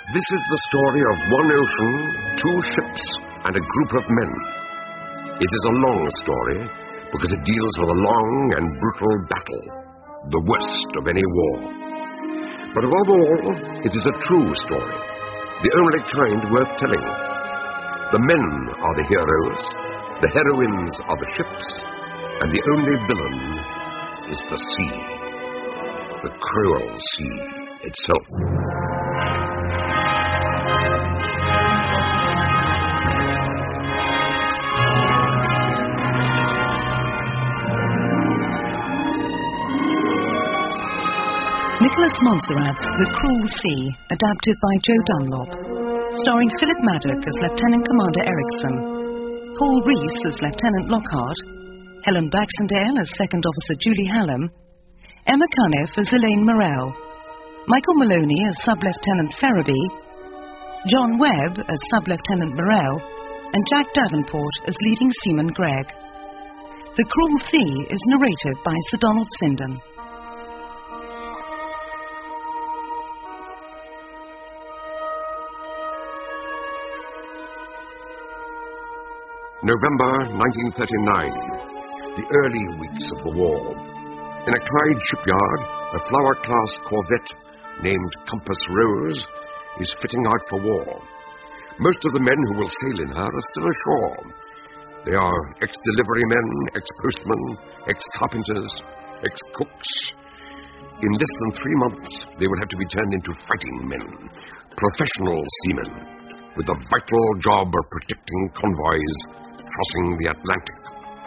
This is the story of one ocean, two ships, and a group of men. It is a long story because it deals with a long and brutal battle, the worst of any war. But above all, it is a true story, the only kind worth telling. The men are the heroes, the heroines are the ships, and the only villain is the sea, the cruel sea itself. Nicholas Montserrat's The Cruel Sea, adapted by Joe Dunlop. Starring Philip Maddock as Lieutenant Commander Erickson, Paul Rees as Lieutenant Lockhart, Helen Baxendale as Second Officer Julie Hallam, Emma Cunniff as Elaine Morrell, Michael Maloney as Sub-Lieutenant Ferraby, John Webb as Sub-Lieutenant Morrell, and Jack Davenport as Leading Seaman Gregg. The Cruel Sea is narrated by Sir Donald Sinden. November 1939, the early weeks of the war. In a Clyde shipyard, a Flower-class corvette named Compass Rose is fitting out for war. Most of the men who will sail in her are still ashore. They are ex-delivery men, ex-postmen, ex-carpenters, ex-cooks. In less than 3 months, they will have to be turned into fighting men, professional seamen, with the vital job of protecting convoys crossing the Atlantic.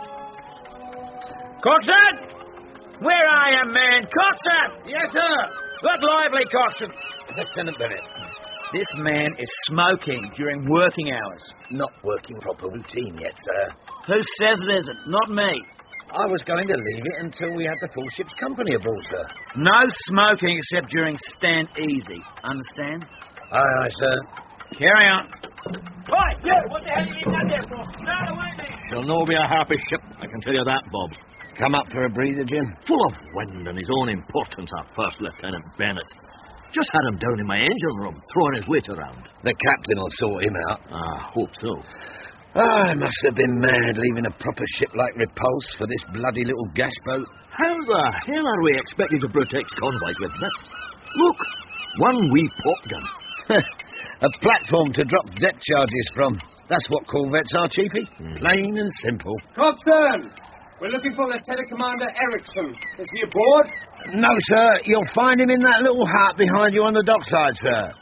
Coxswain! Where are you, man? Coxswain! Yes, sir. Look lively, Coxswain. Lieutenant Bennett. This man is smoking during working hours. Not working proper routine yet, sir. Who says it isn't? Not me. I was going to leave it until we had the full ship's company aboard, sir. No smoking except during stand easy. Understand? Aye, aye, sir. Carry on. Oi, you! What the hell are you leaving out there for? Start away, man! She'll no be a happy ship, I can tell you that, Bob. Come up for a breather, Jim. Full of wind and his own importance, our First Lieutenant Bennett. Just had him down in my engine room, throwing his weight around. The captain will sort him out. I hope so. I must have been mad leaving a proper ship like Repulse for this bloody little gas boat. How the hell are we expected to protect convoys with this? Look, one wee pop gun. A platform to drop depth charges from. That's what corvettes are, Chiefy. Plain and simple. Coxswain! We're looking for Lieutenant Commander Erickson. Is he aboard? No, sir. You'll find him in that little hut behind you on the dockside, sir.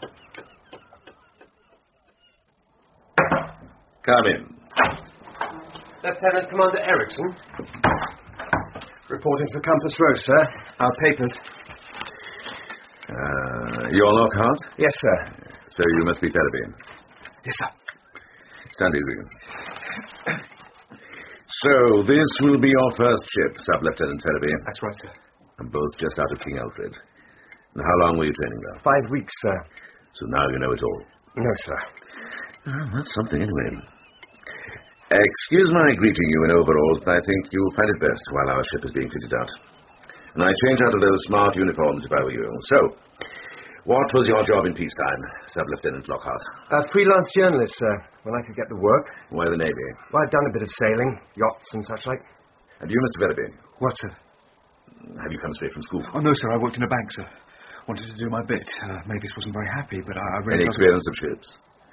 Come in. Lieutenant Commander Erickson. Reporting for Compass Rose, sir. Our papers. You're Lockhart? Yes, sir. So you must be Ferraby. Yes, sir. Stand easy. So, this will be your first ship, Sub-Lieutenant Ferraby. That's right, sir. And both just out of King Alfred. And how long were you training there? 5 weeks, sir. So now you know it all. No, sir. Oh, that's something anyway. Excuse my greeting you in overalls, but I think you'll find it best while our ship is being fitted out. And I'd change out of those smart uniforms if I were you. So, what was your job in peacetime, Sub-Lieutenant Lockhart? A freelance journalist, sir. When I could get the work. Why the Navy? Well, I've done a bit of sailing, yachts and such like. And you, Mr. Ferraby? What, sir? Have you come straight from school? Oh, no, sir. I worked in a bank, sir. Wanted to do my bit. Mavis wasn't very happy, but I really... Any experience of ships?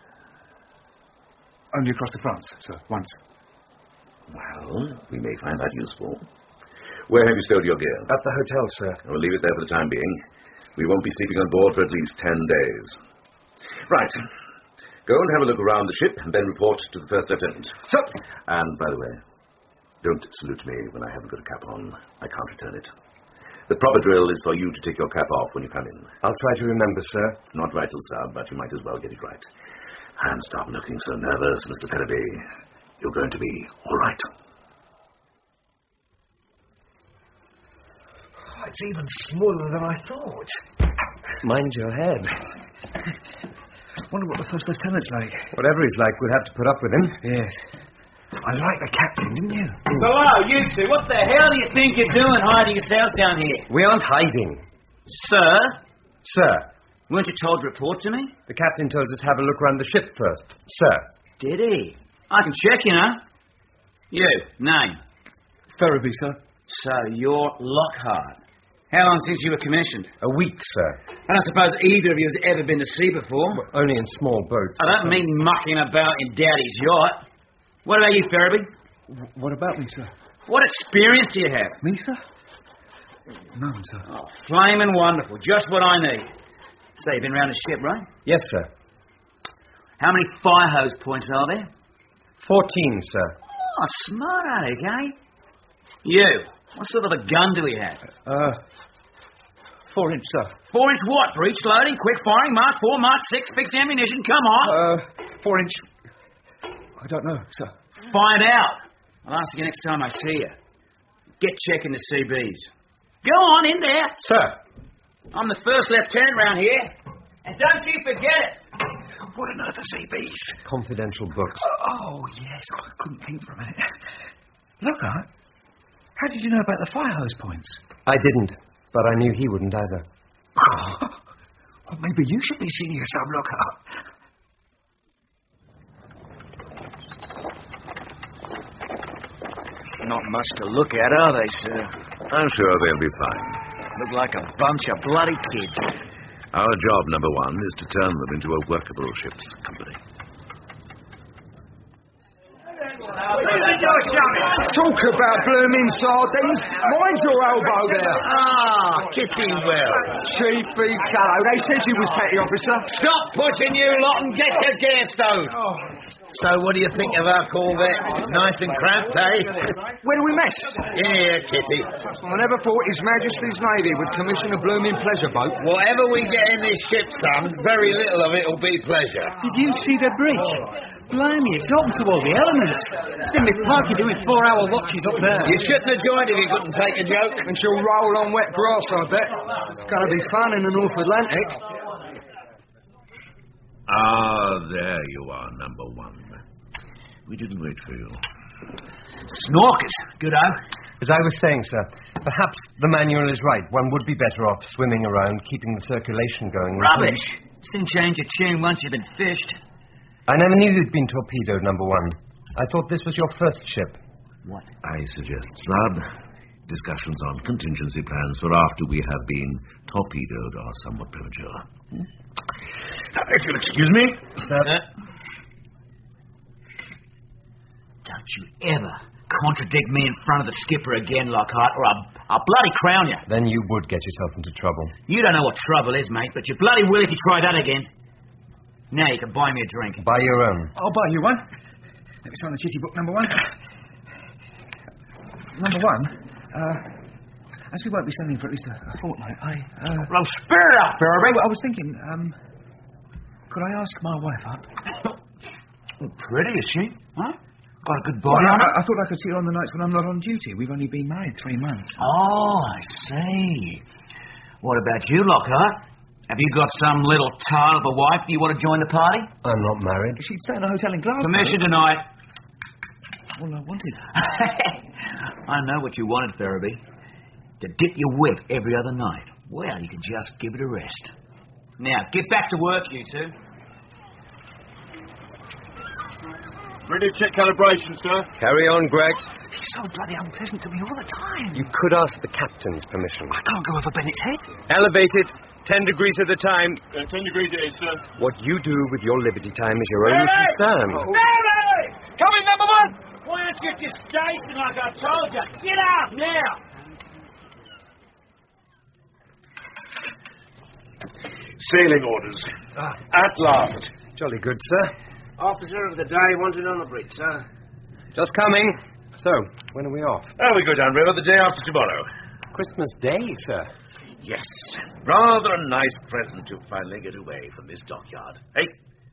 Only across to France, sir. Once. Well, we may find that useful. Where have you stowed your gear? At the hotel, sir. We'll leave it there for the time being. We won't be sleeping on board for at least 10 days. Right. Go and have a look around the ship, and then report to the First Lieutenant. Sir! And, by the way, don't salute me when I haven't got a cap on. I can't return it. The proper drill is for you to take your cap off when you come in. I'll try to remember, sir. It's not vital, sir, but you might as well get it right. And stop looking so nervous, Mr. Ferraby. You're going to be all right. Oh, it's even smaller than I thought. Mind your head. Wonder what the First Lieutenant's like. Whatever he's like, we'll have to put up with him. Yes. I like the captain, didn't you? Hello, you two. What the hell do you think you're doing hiding yourselves down here? We aren't hiding. Sir? Sir, Weren't you told to report to me? The captain told us to have a look around the ship first. Sir. Did he? I can check, you know. You, name? Ferriby, sir. So, you're Lockhart. How long since you were commissioned? A week, sir. I don't suppose either of you has ever been to sea before. Well, only in small boats. I don't mean mucking about in Daddy's yacht. What about you, Ferriby? What about me, sir? What experience do you have? Me, sir? None, sir. Oh, flaming wonderful. Just what I need. So, you've been round the ship, right? Yes, sir. How many fire hose points are there? 14, sir. Oh, smart aleck, eh? You, what sort of a gun do we have? 4-inch, sir. 4-inch what? Breech loading, quick firing, Mark 4, Mark 6, fixed ammunition, come on. 4-inch. I don't know, sir. Find out. I'll ask you next time I see you. Get checking the CBs. Go on in there. Sir. I'm the first lieutenant round here. And don't you forget it. What on earth are CBs? Confidential books. Oh, yes. I couldn't think for a minute. Lockhart, how did you know about the fire hose points? I didn't, but I knew he wouldn't either. Well, maybe you should be senior sub, Lockhart. Not much to look at, are they, sir? I'm sure they'll be fine. Look like a bunch of bloody kids. Our job, number one, is to turn them into a workable ship's company. Talk about blooming sardines. Mind your elbow there. Ah, Kitty Well. Chief beef tallow. They said you was petty officer. Stop pushing, you lot, and get your gear stowed. So, what do you think of our Corvette? Nice and cramped, eh? Where do we mess? Yeah, Kitty. I never thought His Majesty's Navy would commission a blooming pleasure boat. Whatever we get in this ship, son, very little of it will be pleasure. Did you see the bridge? Blimey, it's open to all the elements. It's going to be Parky doing 4-hour watches up there. You shouldn't have joined if you couldn't take a joke. And she'll roll on wet grass, I bet. It's going to be fun in the North Atlantic. Ah, there you are, number one. We didn't wait for you. Snorkers. Good-o. As I was saying, sir, perhaps the manual is right. One would be better off swimming around, keeping the circulation going. Rubbish. Soon change your tune once you've been fished. I never knew you'd been torpedoed, number one. I thought this was your first ship. What? I suggest, Sab, discussions on contingency plans for after we have been torpedoed are somewhat premature. If you'll excuse me. Sir. Don't you ever contradict me in front of the skipper again, Lockhart, or I'll bloody crown you. Then you would get yourself into trouble. You don't know what trouble is, mate, but you bloody will if you try that again. Now you can buy me a drink. Buy your own. I'll buy you one. Let me sign the chitty book, number one. Number one, as we won't be sending for at least a fortnight, Well, spirit up, Ferriby. I was thinking, could I ask my wife up? Pretty, is she? Huh? Got a good body on her? I thought I could see her on the nights when I'm not on duty. We've only been married 3 months. Oh, I see. What about you, Lockhart? Have you got some little tile of a wife? Do you want to join the party? I'm not married. She'd stay in a hotel in Glasgow. Permission denied. All I wanted. I know what you wanted, Ferriby. To dip your whip every other night. Well, you can just give it a rest. Now, get back to work, you two. Ready to check calibration, sir. Carry on, Greg. He's so bloody unpleasant to me all the time. You could ask the captain's permission. I can't go over Bennett's head. Elevate it 10 degrees at a time. 10 degrees it is, sir. What you do with your liberty time is your own concern. Ferriby! Come in, number one! Why don't you get your station like I told you? Get out now! Sailing orders. At last. Jolly good, sir. Officer of the day wanted on the bridge, sir. Just coming. So, when are we off? We go downriver the day after tomorrow. Christmas Day, sir. Yes. Rather a nice present to finally get away from this dockyard. Hey?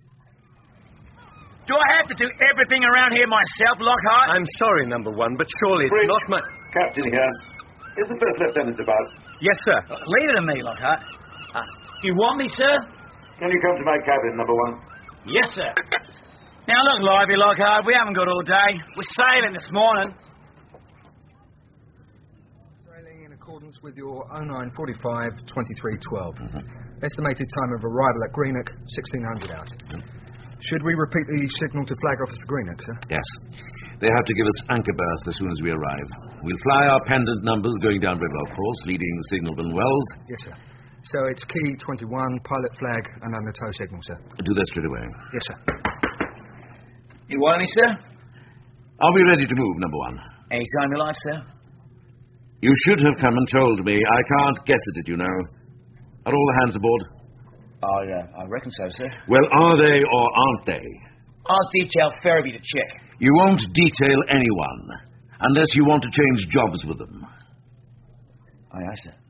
Do I have to do everything around here myself, Lockhart? I'm sorry, number one, but surely it's Bridge. not my... Captain here. Is the first lieutenant about? Yes, sir. Leave it to me, Lockhart. You want me, sir? Can you come to my cabin, number one? Yes, sir. Now, look, lively, Lockhart. We haven't got all day. We're sailing this morning. Sailing in accordance accordance with your 0945 2312. Estimated time of arrival at Greenock, 1600 hours. Should we repeat the signal to Flag Officer Greenock, sir? Yes. They have to give us anchor berth as soon as we arrive. We'll fly our pendant numbers going down river, of course, leading the signalman Wells. Yes, sir. So it's key 21, pilot flag, and under tow signal, sir. Do that straight away. Yes, sir. You want any, sir? Are we ready to move, number one? Any time you like, sir. You should have come and told me. I can't guess at it, you know. Are all the hands aboard? I reckon so, sir. Well, are they or aren't they? I'll detail Ferriby to check. You won't detail anyone unless you want to change jobs with them. Aye, aye, sir.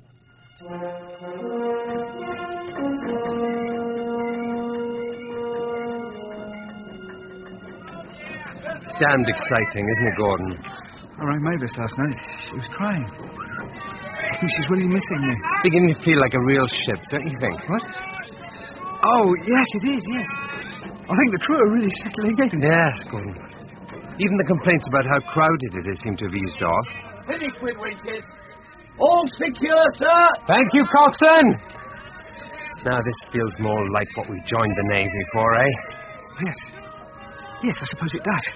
Damned exciting, isn't it, Gordon? I rang Mavis last night. She was crying. I think she's really missing me. Beginning to feel like a real ship, don't you think? What? Oh, yes, it is, yes. I think the crew are really settling in. Yes, Gordon. Even the complaints about how crowded it is seem to have eased off. Finish with Winkers. All secure, sir. Thank you, Coxswain. Now this feels more like what we joined the Navy for, eh? Yes. Yes, I suppose it does.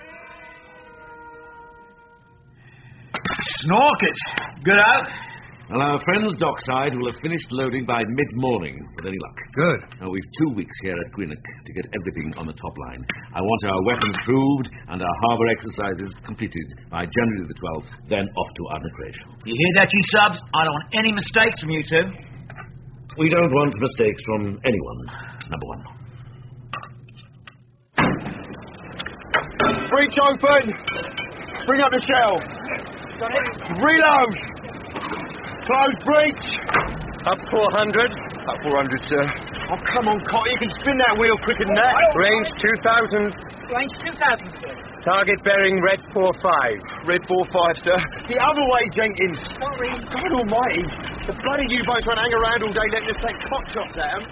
Snorkers. Good out. Well, our friends dockside will have finished loading by mid-morning, with any luck. Good. Now, we've 2 weeks here at Greenock to get everything on the top line. I want our weapons proved and our harbour exercises completed by January the 12th, then off to arbitration. You hear that, you subs? I don't want any mistakes from you two. We don't want mistakes from anyone, number one. Breach open! Bring up the shell! Reload! Close breach! Up 400. Up 400, sir. Oh, come on, Cotty. You can spin that wheel quicker than that. Range 2,000. Range 2,000, sir. Target bearing red 45. Red 45, sir. The other way, Jenkins. Sorry. God almighty. The bloody U-boats won't hang around all day letting us take pot shots at them.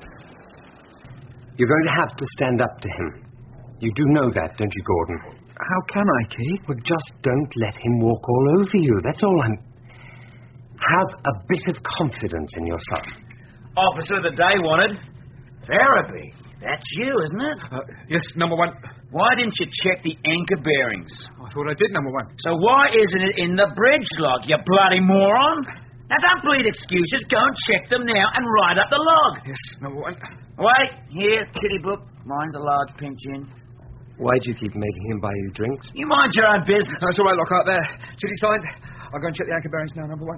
You're going to have to stand up to him. You do know that, don't you, Gordon? How can I, Keith? Well, just don't let him walk all over you. That's all Have a bit of confidence in yourself. Officer of the day wanted. Ferriby. That's you, isn't it? Yes, number one. Why didn't you check the anchor bearings? I thought I did, number one. So why isn't it in the bridge log, you bloody moron? Now, don't bleed excuses. Go and check them now and write up the log. Yes, number one. Wait, here, kitty book. Mine's a large pink gin. Why do you keep making him buy you drinks? You mind your own business. That's all right, Lockhart, there. Chitty signed. I'll go and check the anchor bearings now, number one.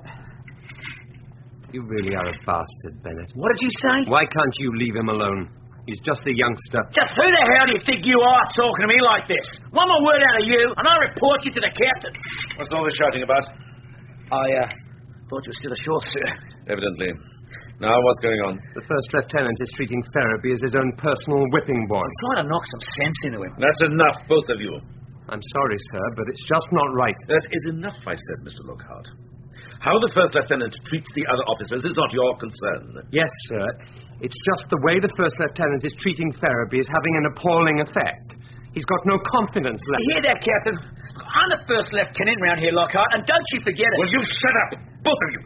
You really are a bastard, Bennett. What did you say? Why can't you leave him alone? He's just a youngster. Just who the hell do you think you are talking to me like this? One more word out of you, and I'll report you to the captain. What's all this shouting about? I thought you were still ashore, sir. Evidently. Now, what's going on? The first lieutenant is treating Ferriby as his own personal whipping boy. I'm trying to knock some sense into him. That's enough, both of you. I'm sorry, sir, but it's just not right. That is enough, I said, Mr. Lockhart. How the first lieutenant treats the other officers is not your concern. Yes, sir. It's just the way the first lieutenant is treating Ferriby is having an appalling effect. He's got no confidence left. You hear that, Captain? I'm the first lieutenant round here, Lockhart, and don't you forget it. Will you shut up, both of you?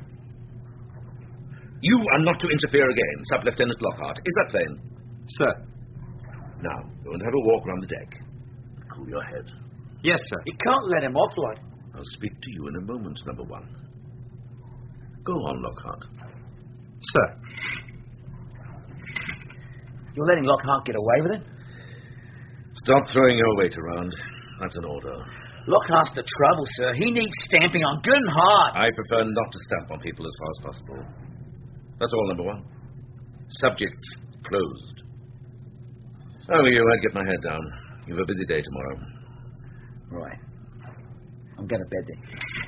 You are not to interfere again, Sub-Lieutenant Lockhart. Is that plain? Sir. Now, go and have a walk around the deck. Cool your head. Yes, sir. You can't let him off like... I'll speak to you in a moment, number one. Go on, Lockhart. Sir. You're letting Lockhart get away with it? Stop throwing your weight around. That's an order. Lockhart's the trouble, sir. He needs stamping on good and hard. I prefer not to stamp on people as far as possible. That's all, number one. Subjects closed. Oh, you, I'd get my head down. You have a busy day tomorrow. Right. I'm going to bed then.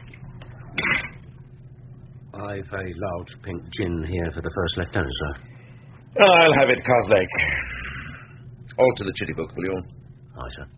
I've a large pink gin here for the first lieutenant, sir. I'll have it, Carslake. Alter the chitty book, will you? Aye, sir.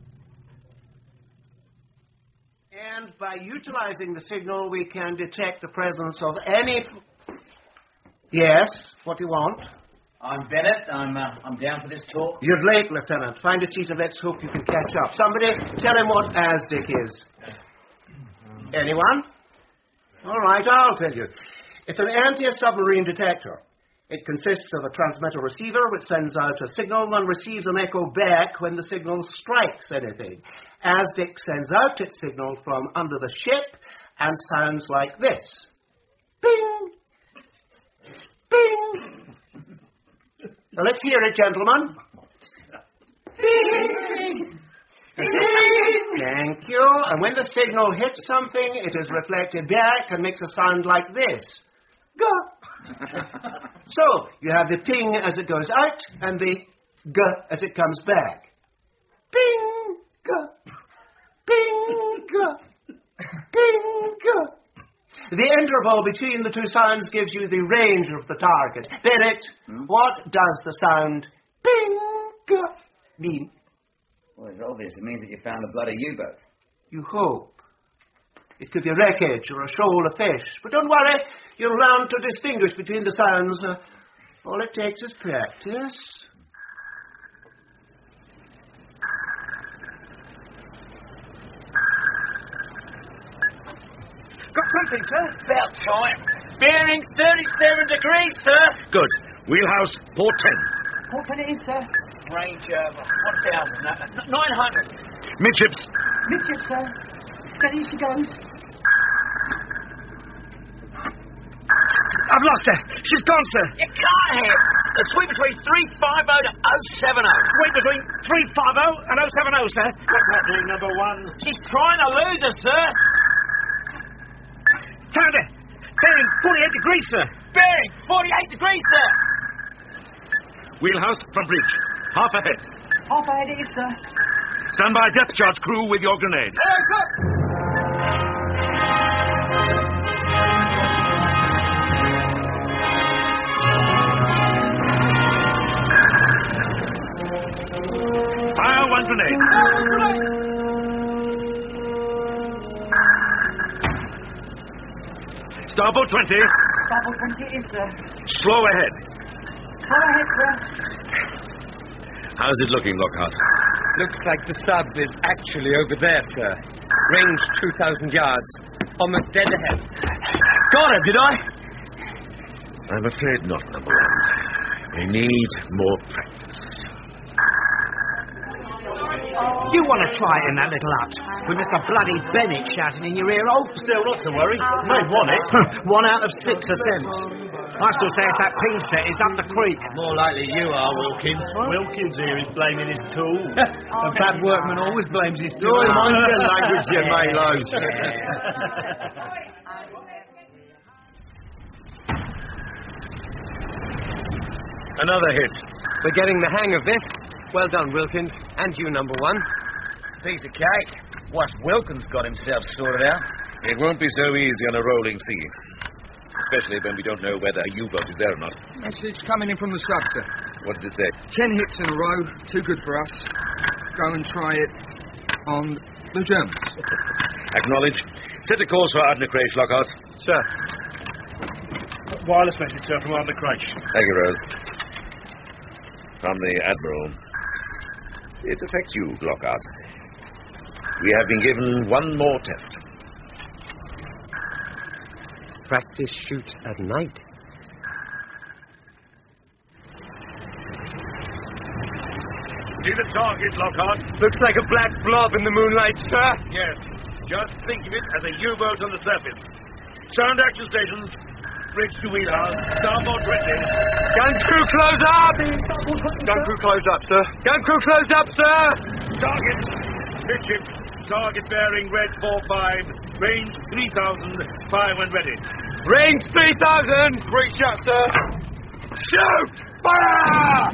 And by utilizing the signal, we can detect the presence of any... Yes, what do you want? I'm Bennett. I'm down for this talk. You're late, Lieutenant. Find a seat of Let's hope you can catch up. Somebody tell him what ASDIC is. Anyone? All right, I'll tell you. It's an anti-submarine detector. It consists of a transmitter-receiver which sends out a signal and receives an echo back when the signal strikes anything. ASDIC sends out its signal from under the ship and sounds like this. Bing! Bing! Now, let's hear it, gentlemen. Bing! Thank you. And when the signal hits something, it is reflected back and makes a sound like this. Go. So, you have the ping as it goes out and the g as it comes back. Ping, g. Ping, g. Ping, g. The interval between the two sounds gives you the range of the target. Bennett, what does the sound ping, g mean? Well, it's obvious. It means that you found a bloody U-boat. You hope. It could be wreckage or a shoal of fish. But don't worry, you'll learn to distinguish between the sounds. All it takes is practice. Got something, sir. About time. Bearing 37 degrees, sir. Good. Wheelhouse, port 10. Port 10 it is, sir. Range 1,000. 900. Midships. Midship, sir. Steady as she goes. I've lost her. She's gone, sir. You can't have. The sweep between 350 to 070. Sweep between 350 and 070, sir. What's happening, number one? She's trying to lose us, sir. Found her. Bearing 48 degrees, sir. Bearing 48 degrees, sir. Wheelhouse from bridge. Half ahead. Half ahead it is, sir. Stand by depth charge crew with your grenade. Fire one grenade. Starboard 20. Starboard 20 it is, sir. Slow ahead. Slow ahead, sir. How's it looking, Lockhart? Looks like the sub is actually over there, sir. Range 2,000 yards. Almost dead ahead. Got her, did I? I'm afraid not, number one. We need more practice. You want to try it in that little hut with Mr. Bloody Bennett shouting in your ear? Oh, Still not to worry. May want it. 1 out of 6 attempts. I still say it's that ping set is up the creek. More likely you are, Wilkins. Wilkins here is blaming his tool. A bad workman always blames his Joy, mind your language, you Maylows. Another hit. We're getting the hang of this. Well done, Wilkins. And you, number one. Piece of cake. Once Wilkins got himself sorted out. It won't be so easy on a rolling sea. Especially when we don't know whether a U-boat is there or not. Message coming in from the sub, sir. What does it say? 10 hits in a row. Too good for us. Go and try it on the Germans. Acknowledge. Set a course for Ardnacrash, Lockhart. Sir. Wireless message, sir, from Ardnacrash. Thank you, Rose. From the Admiral. It affects you, Lockhart. We have been given one more test. Practice shoot at night. See the target, Lockhart? Looks like a black blob in the moonlight, sir. Yes. Just think of it as a U-boat on the surface. Sound action stations. Bridge to wheelhouse. Starboard 20. Gun crew close up! Gun crew closed up, sir. Gun crew closed up, sir! Target. Midship. Target bearing red 45. Range 3,000. Fire when ready. Range 3,000! Great shot, sir. Shoot! Fire!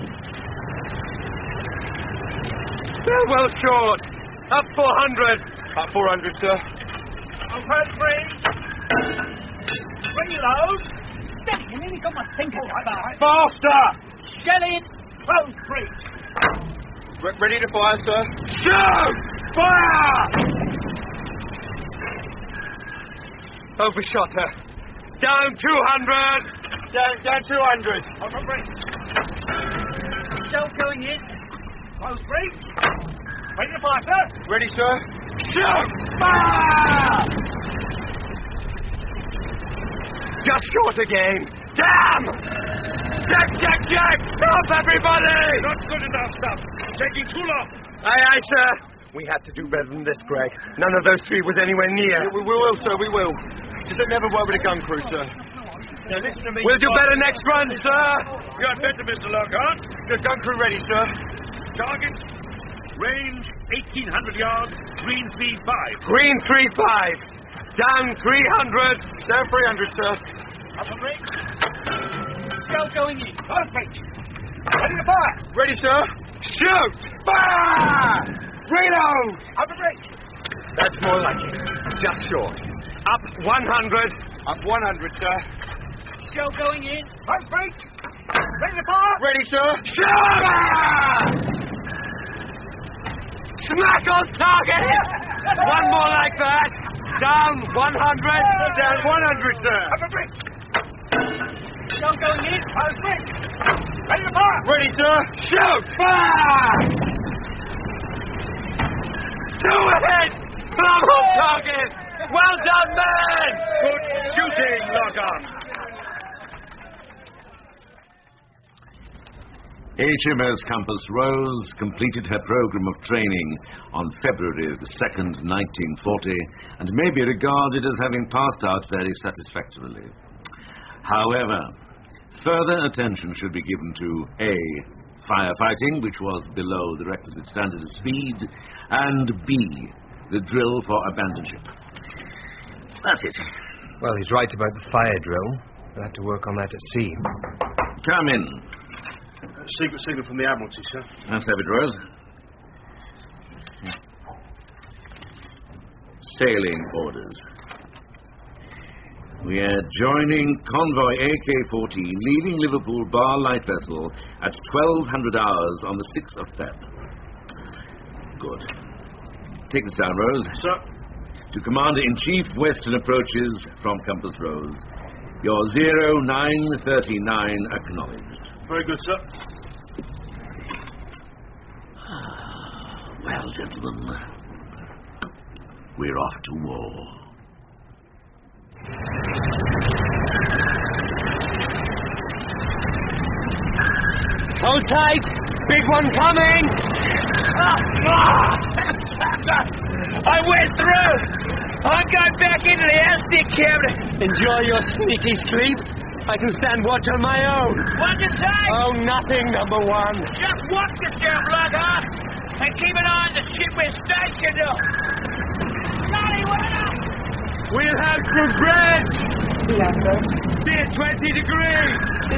They're well short. Up 400. Up 400, sir. Open free. Reload. Damn, you nearly got my fingers out. Faster! Shell it. Close free. Ready to fire, sir. Shoot! Fire! Overshot her. Down 200. Down 200. Open free. Shell going in. Close free. Ready to fire, sir. Ready, sir. Shoot! Fire! Just short again. Damn! Jack! Stop, everybody! Not good enough, stop. Taking too long. Aye, sir. We had to do better than this, Greg. None of those three was anywhere near. We will, sir, we will. Just don't never work with a gun crew, sir. Now listen to me. We'll do better next run, sir. You had better, Mr. Lockhart. The gun crew ready, sir. Target. Range 1,800 yards. Green 3-5. Green 3-5. Down 300. Down 300, sir. Upper brake. Shell going in. Perfect. Ready to fire. Ready, sir. Shoot! Fire! Reload! Upper brake. That's more like it. Just short. Up 100. Up 100, sir. Shell going in. Front brake. Ready to fire. Ready, sir. Shoot! Smack on target! One more like that. Down 100. Down 100, sir. Upper brake. Shell going in. Front brake. Ready to fire. Ready, sir. Shoot! Fire! Two ahead! Plumb on target! Well done, man! Good shooting, Lockhart. HMS Compass Rose completed her program of training on February the 2nd, 1940, and may be regarded as having passed out very satisfactorily. However, further attention should be given to A, firefighting, which was below the requisite standard of speed, and B, the drill for abandon ship. That's it. Well, he's right about the fire drill. We'll have to work on that at sea. Come in. Secret signal from the Admiralty, sir. Let's have it, Rose. Sailing orders. We are joining convoy AK-14, leaving Liverpool Bar Light Vessel at 1200 hours on the 6th of Feb. Good. Take this down, Rose. Sir. To Commander-in-Chief, Western approaches from Compass Rose. Your 0939 acknowledged. Very good, sir. Well, gentlemen, we're off to war. Hold tight! Big one coming! I went through! I'm going back into the Aztec cabin. Enjoy your sneaky sleep. I can stand watch on my own. What'd you say? Oh, nothing, number one. Just watch yourself, Lockhart. And keep an eye on the ship we're stationed on. Johnny, what up? We'll have some bread. Yes, sir. Beer 20 degrees.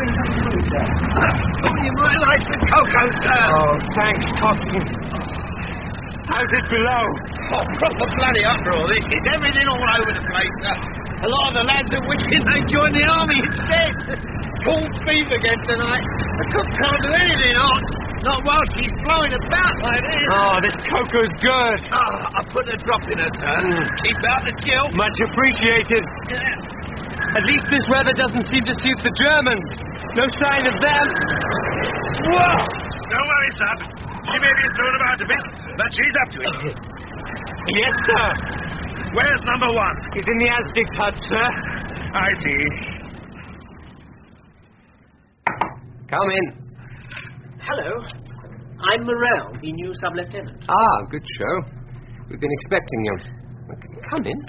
You might like the cocoa, sir. Oh, thanks, Coxswain. How's it below? Oh, proper bloody uproar, this is. Everything all over the place, sir. A lot of the lads are wishing they'd joined the army instead. Cold beef again tonight. The cook can't do anything hot. Not while she's flowing about like this. Oh, this cocoa's good. Oh, I put a drop in her, sir. Keep out the chill. Much appreciated. Yeah. At least this weather doesn't seem to suit the Germans. No sign of them. Whoa! Don't worry, son. She may be thrown about a bit, but she's up to it. Yes, sir. Where's number one? He's in the Aztec hut, sir. I see. Come in. Hello. I'm Morrell, the new sub-lieutenant. Ah, good show. We've been expecting you. Come in.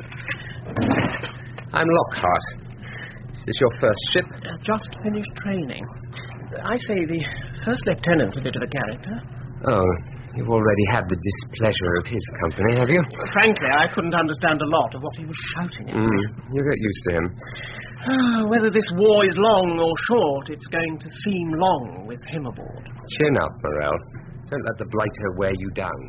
I'm Lockhart. Is this your first ship? Just finished training. I say the first lieutenant's a bit of a character. Oh, you've already had the displeasure of his company, have you? Frankly, I couldn't understand a lot of what he was shouting at. You get used to him. Whether this war is long or short, it's going to seem long with him aboard. Chin up, Morrell. Don't let the blighter wear you down.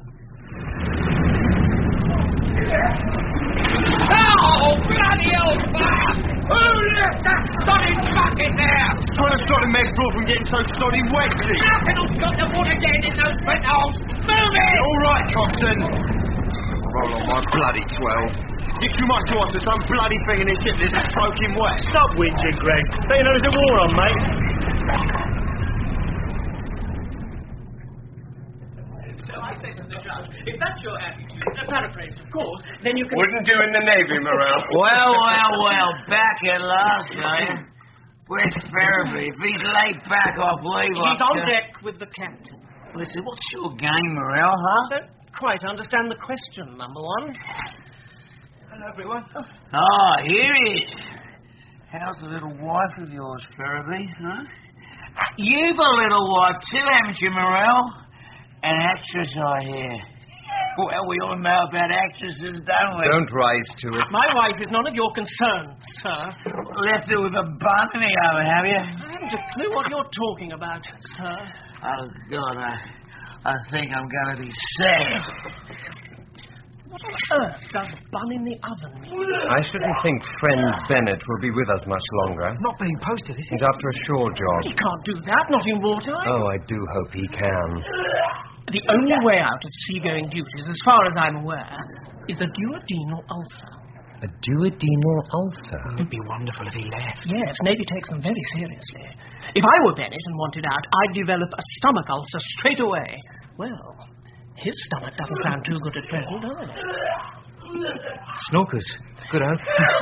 Oh, bloody hell, fire! Who left that sodding bucket there? Trying to stop the mess floor from getting so sodding wet, see? Nothing will stop the water getting in those vent holes. Move it! All right, Coxswain. Roll on my bloody 12. It's too much to ask for some bloody thing in this ship that's soaking wet. Stop whinging, Greg. They know there's a war on, mate. So I said to the Judge. If that's your attitude, paraphrased, of course, then you can... Wouldn't do in the Navy, Morrell. Well. Back at last, are you? Where's Ferriby? If he's laid back off leave... He's on deck with the captain. Listen, what's your game, Morrell, huh? I don't quite understand the question, number one. Hello, everyone. Here he is. How's the little wife of yours, Ferriby, huh? You've a little wife too, haven't you, Morrell? An actress, I hear. Well, we all know about actresses, don't we? Don't rise to it. My wife is none of your concern, sir. Left her with a bun in the oven, have you? I haven't a clue what you're talking about, sir. Oh, God, I think I'm going to be sick. What on earth does bun in the oven mean? I shouldn't think friend Bennett will be with us much longer. Not being posted, is he? He's after a shore job. He can't do that, not in wartime. Oh, I do hope he can. The only way out of seagoing duties, as far as I'm aware, is a duodenal ulcer. A duodenal ulcer? It'd be wonderful if he left. Yes, Navy takes them very seriously. If I were Bennett and wanted out, I'd develop a stomach ulcer straight away. Well, his stomach doesn't sound too good at present, does it? Snorkers. Good, huh?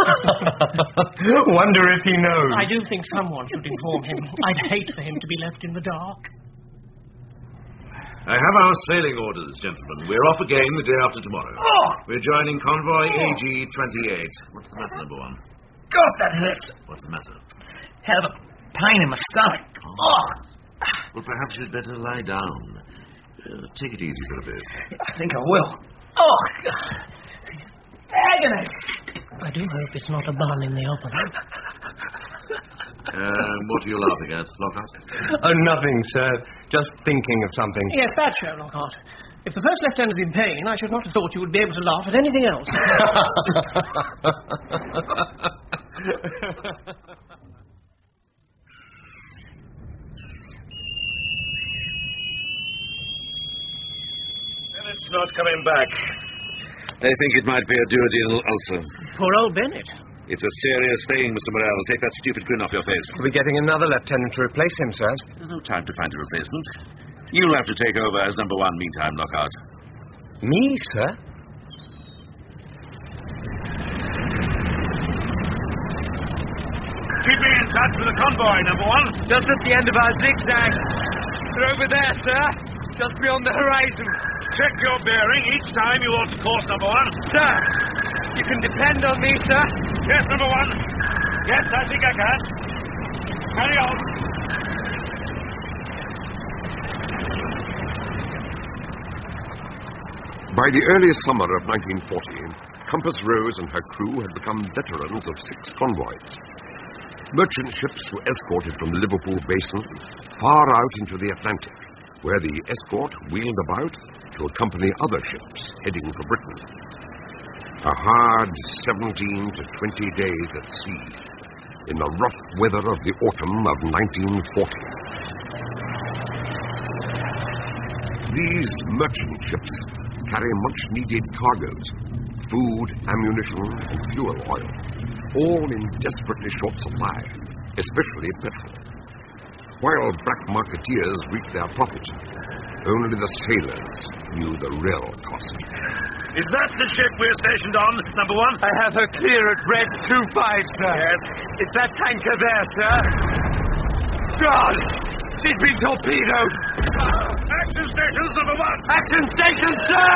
Wonder if he knows. I do think someone should inform him. I'd hate for him to be left in the dark. I have our sailing orders, gentlemen. We're off again the day after tomorrow. Oh! We're joining convoy AG-28. What's the matter, number one? God, that hurts. What's the matter? Hell of a pain in my stomach. Oh! Well, perhaps you'd better lie down. Take it easy for a bit. I think I will. Oh, God. Agony. I do hope it's not a bun in the open. What are you laughing at, Lockhart? Oh, nothing, sir. Just thinking of something. Yes, that's so, Lockhart. If the first lieutenant's in pain, I should not have thought you would be able to laugh at anything else. Bennett's not coming back. They think it might be a duodenal ulcer. Poor old Bennett. It's a serious thing, Mr. Morrell. Take that stupid grin off your face. We're getting another lieutenant to replace him, sir. There's no time to find a replacement. You'll have to take over as number one meantime, Lockhart. Me, sir? Keep me in touch with the convoy, number one. Just at the end of our zigzag. They're over there, sir. Just beyond the horizon. Check your bearing each time you alter course, number one. Sir, you can depend on me, sir. Yes, number one. Yes, I think I can. Carry on. By the early summer of 1940, Compass Rose and her crew had become veterans of 6 convoys. Merchant ships were escorted from the Liverpool basin far out into the Atlantic, where the escort wheeled about to accompany other ships heading for Britain. A hard 17 to 20 days at sea in the rough weather of the autumn of 1940. These merchant ships carry much-needed cargoes, food, ammunition, and fuel oil, all in desperately short supply, especially petrol. While black marketeers reaped their profit, only the sailors knew the real cost. Is that the ship we're stationed on, number one? I have her clear at Red 25, sir. Yes. It's that tanker there, sir. God! She's been torpedoed! Action stations, number one! Action station, sir!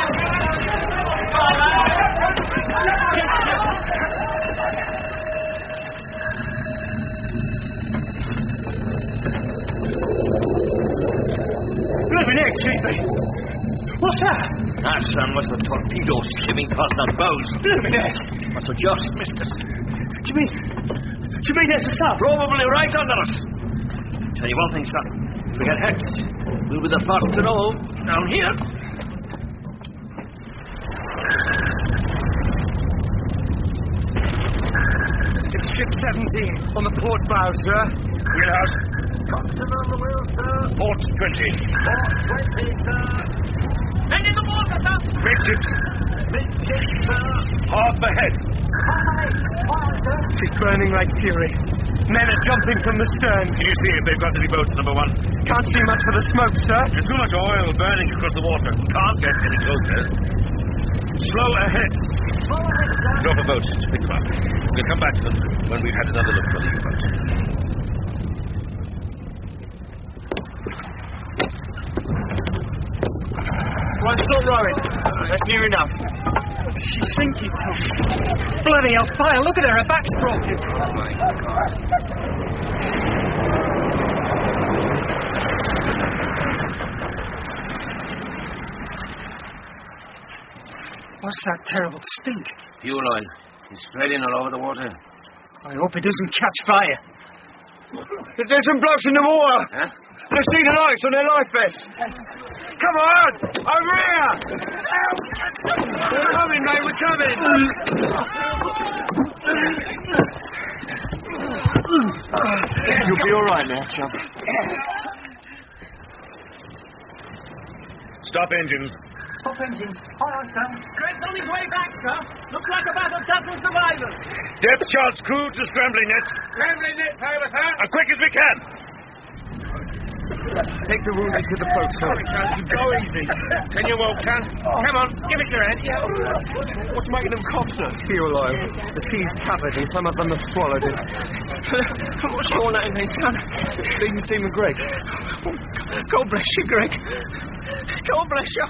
Living egg, Chiefy! What's that? That, son, was the torpedo skimming past our bows. Living egg! Must have just missed us. Do you mean there's a sub? Probably right under us. Tell you one thing, son. If we get hit, we'll be the first to know down here. It's ship 17 on the port bow, sir. Wheelhouse. Coxswain on the wheel, sir. Port 20. Port 20, sir. Men in the water, sir. Midships. Midships, sir. Half ahead. She's burning like fury. Men are jumping from the stern. Can you see if they've got any boats, number one? Can't see much for the smoke, sir. There's too much oil burning across the water. Can't get any closer. Slow ahead. Drop a boat to pick them up. We'll come back to them when we've had another look for the U-boat. Right, stop rowing. That's near enough. She's sinking, Tom. Bloody hell, fire. Look at her. Her back's broken. Oh, my God. What's that terrible stink? Fuel oil. It's spreading all over the water. I hope it doesn't catch fire. There's some blokes in the water. Huh? They see the lights on their life vests. Come on! Over here! We're coming, mate, we're coming! You'll be all right now, chum. Stop engines. Stop engines. All right, sir. Greg's on his way back, sir. Looks like about a dozen survivors. Depth charts crew to scrambling nets. Scrambling net over, sir. As quick as we can. Take the wounded to the forecastle. Go easy. Can you walk, son? Come on, give it your hand. What's making them cough, sir? Fuel oil. The sea's covered and some of them have swallowed it. What's your name, then, son? Stephen Seaman Gregg. God bless you, Greg. God bless you.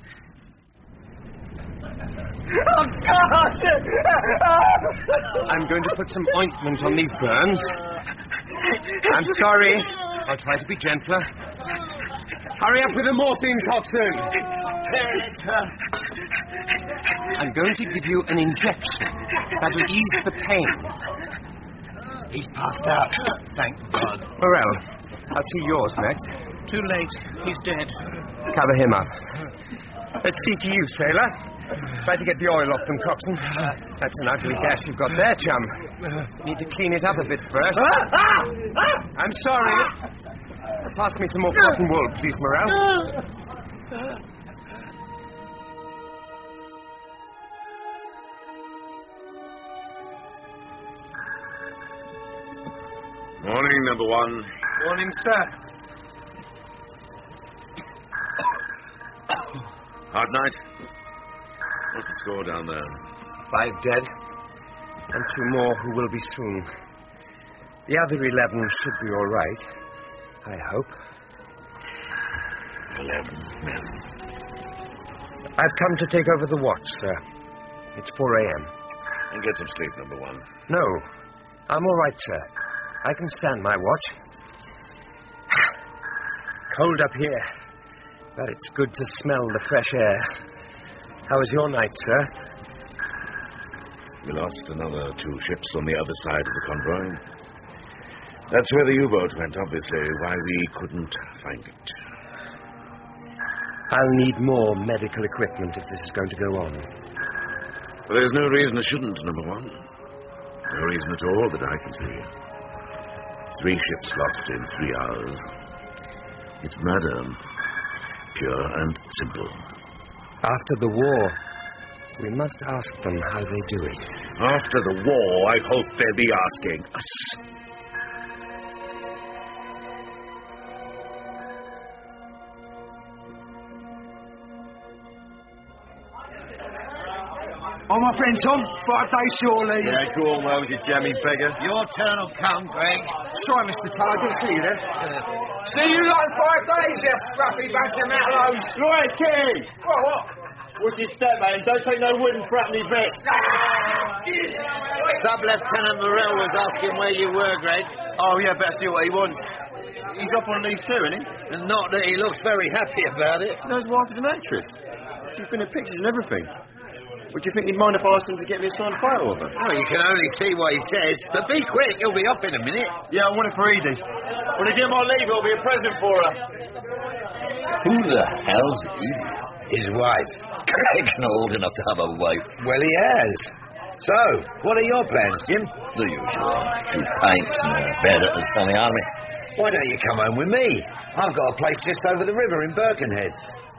Oh, God! I'm going to put some ointment on these burns. I'm sorry. I'll try to be gentler. Hurry up with the morphine, Coxswain. I'm going to give you an injection that'll ease the pain. He's passed out. Thank God. Morel, I'll see yours next. Too late. He's dead. Cover him up. Let's see to you, sailor. Try to get the oil off them, Coxswain. That's an ugly gas you've got there, chum. Need to clean it up a bit first. I'm sorry. Pass me some more cotton wool, please, Morel. Morning, number one. Morning, sir. Hard night. What's the score down there? 5 dead, and 2 more who will be soon. The other 11 should be all right, I hope. 11 men. I've come to take over the watch, sir. It's 4 a.m. And get some sleep, number one. No, I'm all right, sir. I can stand my watch. Cold up here, but it's good to smell the fresh air. How was your night, sir? We lost another 2 ships on the other side of the convoy. That's where the U-boat went, obviously, why we couldn't find it. I'll need more medical equipment if this is going to go on. Well, there's no reason it shouldn't, number one. No reason at all that I can see. 3 ships lost in 3 hours. It's murder. Pure and simple. After the war, we must ask them how they do it. After the war, I hope they'll be asking us. Oh, my friend Tom, 5 days surely. Yeah, go on, well, you jammy beggar. Your turn will come, Greg. Sorry, Mr. Tull, I didn't see you there. See you like 5 days, you scruffy bunch of mallows. Right, King! What? What's your step, man? Don't take no wooden threatening bits. Sub-Lieutenant Morel was asking where you were, Greg. Oh, yeah, better see what he wants. He's up on leave too, isn't he? And not that he looks very happy about it. No, his wife is an actress. She's been in pictures and everything. Would you think he'd mind if I asked him to get me a signed photo of her? Well, you can only see what he says. But be quick, he'll be up in a minute. Yeah, I want it for Edie. When I get my leave, it'll be a present for her. Who the hell's Edie? His wife. Greg's not old enough to have a wife. Well, he has. So, what are your plans, Jim? The usual. Shoot tanks and a bed at the Sunny Army. Why don't you come home with me? I've got a place just over the river in Birkenhead.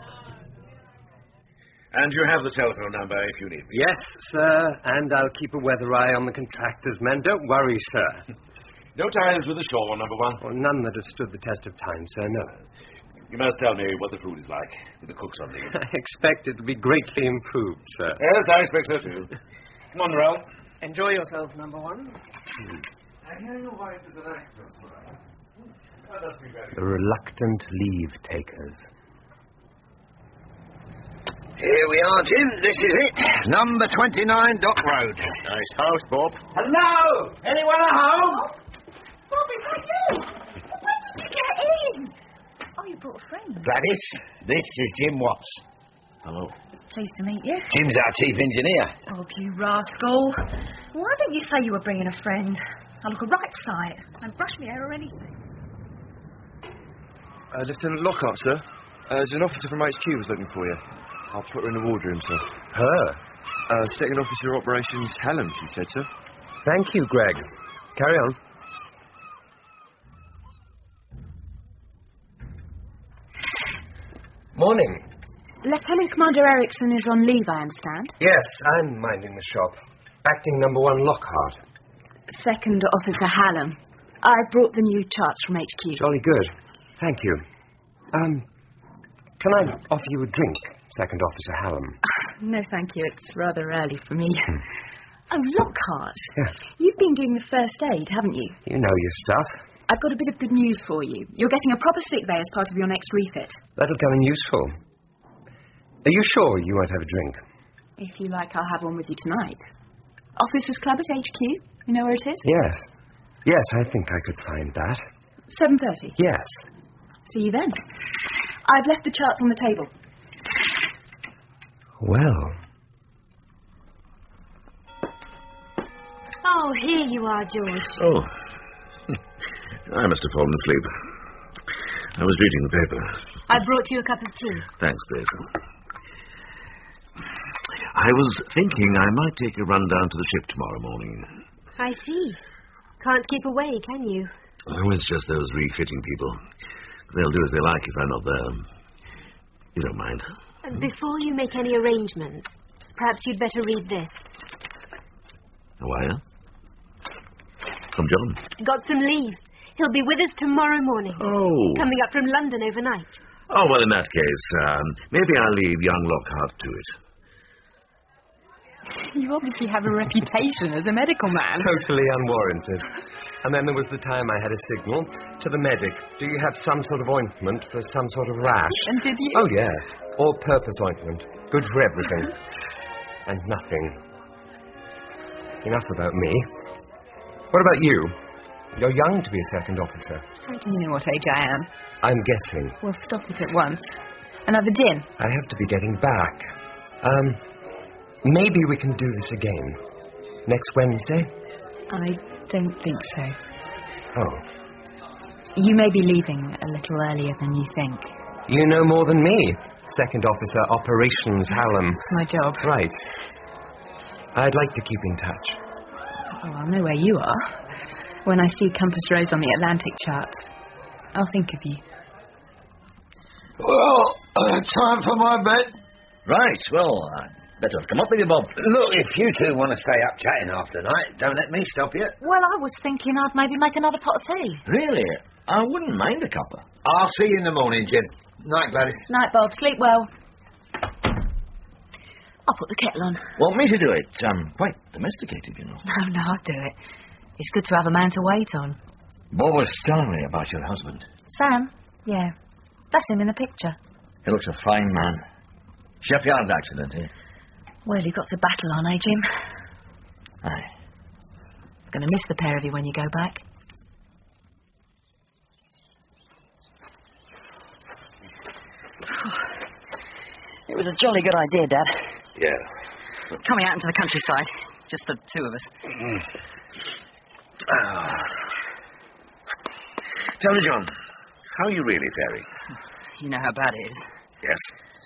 And you have the telephone number if you need me. Yes, sir, and I'll keep a weather eye on the contractor's men. Don't worry, sir. No ties with the shore, number one. Well, none that have stood the test of time, sir, no. You must tell me what the food is like, with the cooks on leave. I expect it to be greatly improved, sir. Yes, I expect so, too. Come on, Morel. Enjoy yourself, number one. I hear your wife is an actress, Morel. That must be very The reluctant leave-takers. Here we are, Jim. This is it. Number 29 Dock Road. Nice house, Bob. Hello! Anyone at home? Bob, is that you? When did you get in? Oh, you brought a friend. Gladys, this is Jim Watts. Hello. Pleased to meet you. Jim's our chief engineer. Bob, you rascal. Why didn't you say you were bringing a friend? I look a right sight. Don't brush me hair or anything. Lieutenant Lockhart, sir. There's an officer from HQ was looking for you. I'll put her in the wardroom, sir. Her? Second Officer Operations Hallam, she said, sir. Thank you, Greg. Carry on. Morning. Lieutenant Commander Erickson is on leave, I understand. Yes, I'm minding the shop. Acting number 1 Lockhart. Second Officer Hallam. I brought the new charts from HQ. Jolly good. Thank you. Can I offer you a drink, Second Officer Hallam? No, thank you. It's rather early for me. Oh, Lockhart. Yeah. You've been doing the first aid, haven't you? You know your stuff. I've got a bit of good news for you. You're getting a proper sick bay as part of your next refit. That'll come in useful. Are you sure you won't have a drink? If you like, I'll have one with you tonight. Officers Club at HQ. You know where it is? Yes. Yes, I think I could find that. 7:30. Yes. See you then. I've left the charts on the table. Well. Oh, here you are, George. Oh. I must have fallen asleep. I was reading the paper. I brought you a cup of tea. Thanks, Basil. I was thinking I might take a run down to the ship tomorrow morning. I see. Can't keep away, can you? Oh, it's just those refitting people. They'll do as they like if I'm not there. You don't mind? Before you make any arrangements, perhaps you'd better read this. A wire? From John? Got some leave. He'll be with us tomorrow morning. Oh. Coming up from London overnight. Oh, well, in that case, maybe I'll leave young Lockhart to it. You obviously have a reputation as a medical man. Totally unwarranted. And then there was the time I had a signal to the medic. Do you have some sort of ointment for some sort of rash? And did you? Oh, yes. All-purpose ointment. Good for everything. And nothing. Enough about me. What about you? You're young to be a second officer. How do you know what age I am? I'm guessing. Well, stop it at once. Another gin? I have to be getting back. Maybe we can do this again. Next Wednesday? I don't think so. Oh. You may be leaving a little earlier than you think. You know more than me. Second Officer Operations Hallam. It's my job. Right. I'd like to keep in touch. Oh, I'll know where you are. When I see Compass Rose on the Atlantic chart, I'll think of you. Well, time for my bed. Right, well, better come up with you, Bob. Look, if you two want to stay up chatting after night, don't let me stop you. Well, I was thinking I'd maybe make another pot of tea. Really? I wouldn't mind a cuppa. I'll see you in the morning, Jim. Night, Gladys. Night, Bob. Sleep well. I'll put the kettle on. Want me to do it? Quite domesticated, you know. No, I'll do it. It's good to have a man to wait on. Bob was telling me about your husband. Sam? Yeah. That's him in the picture. He looks a fine man. Shipyard accident, eh? Well, he got to battle on, eh, Jim? Aye. Going to miss the pair of you when you go back. It was a jolly good idea, Dad. Yeah. Coming out into the countryside. Just the two of us. Tell me, John, how are you really faring? You know how bad it is. Yes.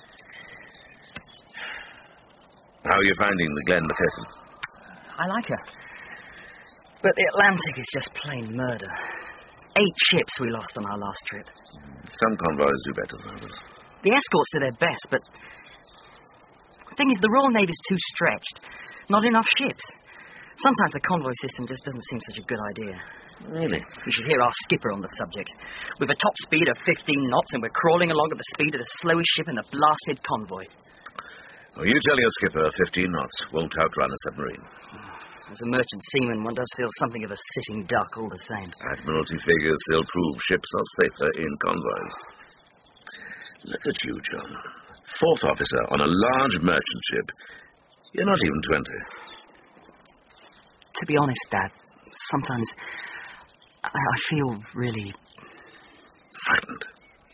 How are you finding the Glen McPherson? I like her. But the Atlantic is just plain murder. 8 ships we lost on our last trip. Some convoys do better than others. The escorts do their best, but the thing is, the Royal Navy's too stretched. Not enough ships. Sometimes the convoy system just doesn't seem such a good idea. Really? You should hear our skipper on the subject. With a top speed of 15 knots, and we're crawling along at the speed of the slowest ship in the blasted convoy. Well, you tell your skipper 15 knots won't outrun a submarine. As a merchant seaman, one does feel something of a sitting duck all the same. Admiralty figures still prove ships are safer in convoys. Look at you, John. Fourth officer on a large merchant ship. You're not even 20. To be honest, Dad, sometimes I feel really... frightened.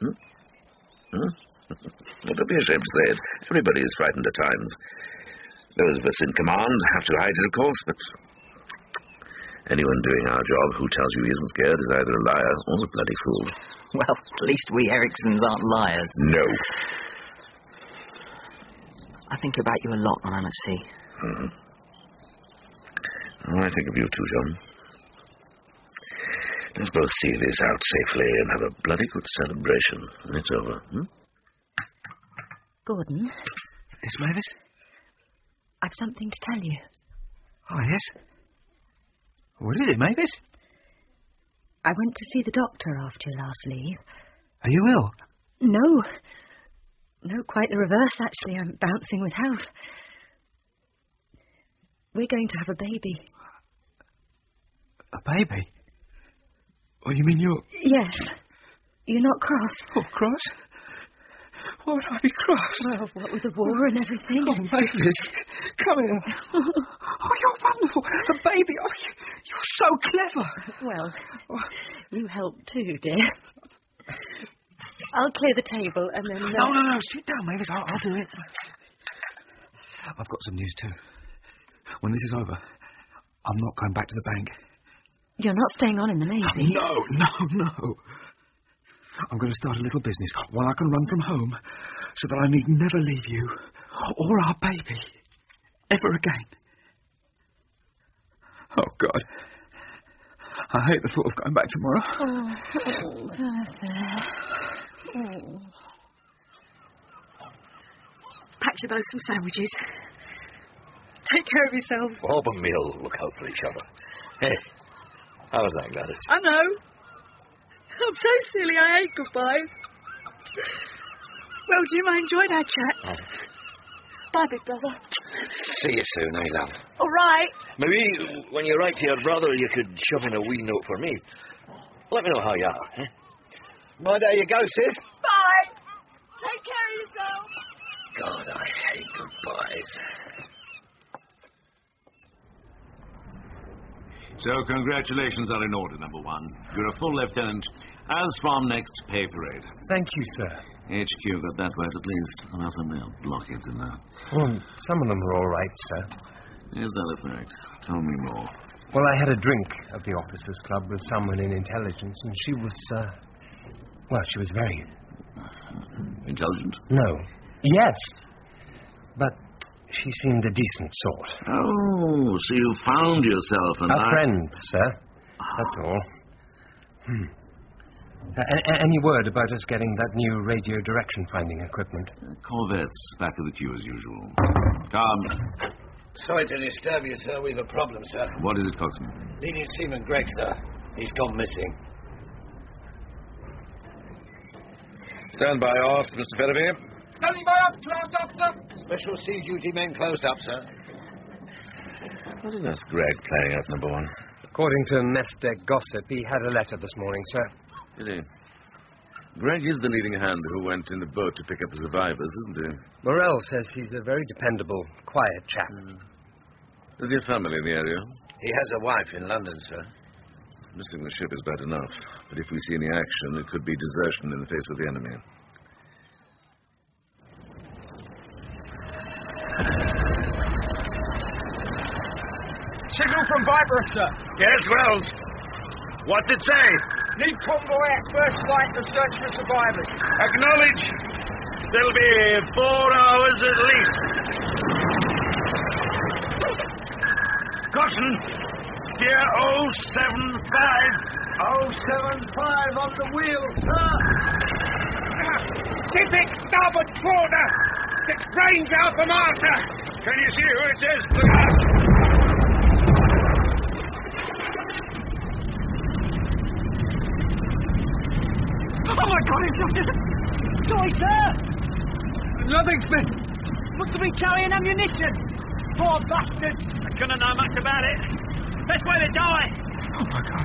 Well, don't be ashamed to say it. Everybody is frightened at times. Those of us in command have to hide it, of course, but anyone doing our job who tells you he isn't scared is either a liar or a bloody fool. Well, at least we Ericsons aren't liars. No. I think about you a lot when I'm at sea. Oh, I think of you too, John. Let's both see this out safely and have a bloody good celebration when it's over. Gordon? Yes, Mavis? I've something to tell you. Oh, yes? What is it, Mavis? I went to see the doctor after your last leave. Are you ill? No. No, quite the reverse, actually. I'm bouncing with health. We're going to have a baby. A baby? Oh, you mean you're... Yes. You're not cross. Oh, cross? Why would I be cross? Well, what with the war and everything. Oh, Mavis, come here. Oh, you're wonderful. The baby. Oh, you're so clever. Well, you help too, dear. I'll clear the table and then... No. Sit down, Mavis. I'll do it. I've got some news too. When this is over, I'm not going back to the bank. You're not staying on in the Navy? No. I'm going to start a little business, one I can run from home, so that I need never leave you, or our baby, ever again. Oh, God. I hate the thought of going back tomorrow. Pack you both some sandwiches. Take care of yourselves. Bob and me'll look out for each other. Hey, how's that, Gladys? I know. I'm so silly, I hate goodbyes. Well, Jim, I enjoyed our chat. Bye, big brother. See you soon, eh, love? All right. Maybe when you write to your brother, you could shove in a wee note for me. Let me know how you are, eh? Well, there you go, sis. Bye. Take care of yourself. God, I hate goodbyes. So, congratulations are in order, number one. You're a full lieutenant, as from next pay parade. Thank you, sir. HQ got that right, at least. Unless I'm there. Blockheads in there. Well, some of them are all right, sir. Is that a fact? Tell me more. Well, I had a drink at the officers' club with someone in intelligence, and she was, she was very... Intelligent? No. Yes. But she seemed a decent sort. Oh, so you found yourself and a friend, sir. That's all. Any word about us getting that new radio direction finding equipment? Corvettes back of the queue as usual. Come. Sorry to disturb you, sir. We've a problem, sir. What is it, Coxswain? Leading Seaman Gregg, sir. He's gone missing. Stand by off, Mr. Ferriby. Standing by up, closed up, sir. Special sea duty men closed up, sir. What is this Gregg playing at, number one? According to mess deck gossip, he had a letter this morning, sir. Did he? Gregg is the leading hand who went in the boat to pick up the survivors, isn't he? Morrell says he's a very dependable, quiet chap. Is he a family in the area? He has a wife in London, sir. Missing the ship is bad enough, but if we see any action, it could be desertion in the face of the enemy. Signal from Viper, sir. Yes, Wells. What's it say? Need convoy at first light to search for survivors. Acknowledge. There'll be 4 hours at least. Coxswain, dear 075. 075 on the wheel, sir. Pacific starboard quarter. 6 range Alpha Marta. Can you see who it is? Look out. God, it's not just... Sorry, sir! Nothing, Smith. Must have been carrying ammunition. Poor bastards. I couldn't know much about it. Best way to die. Oh, my God.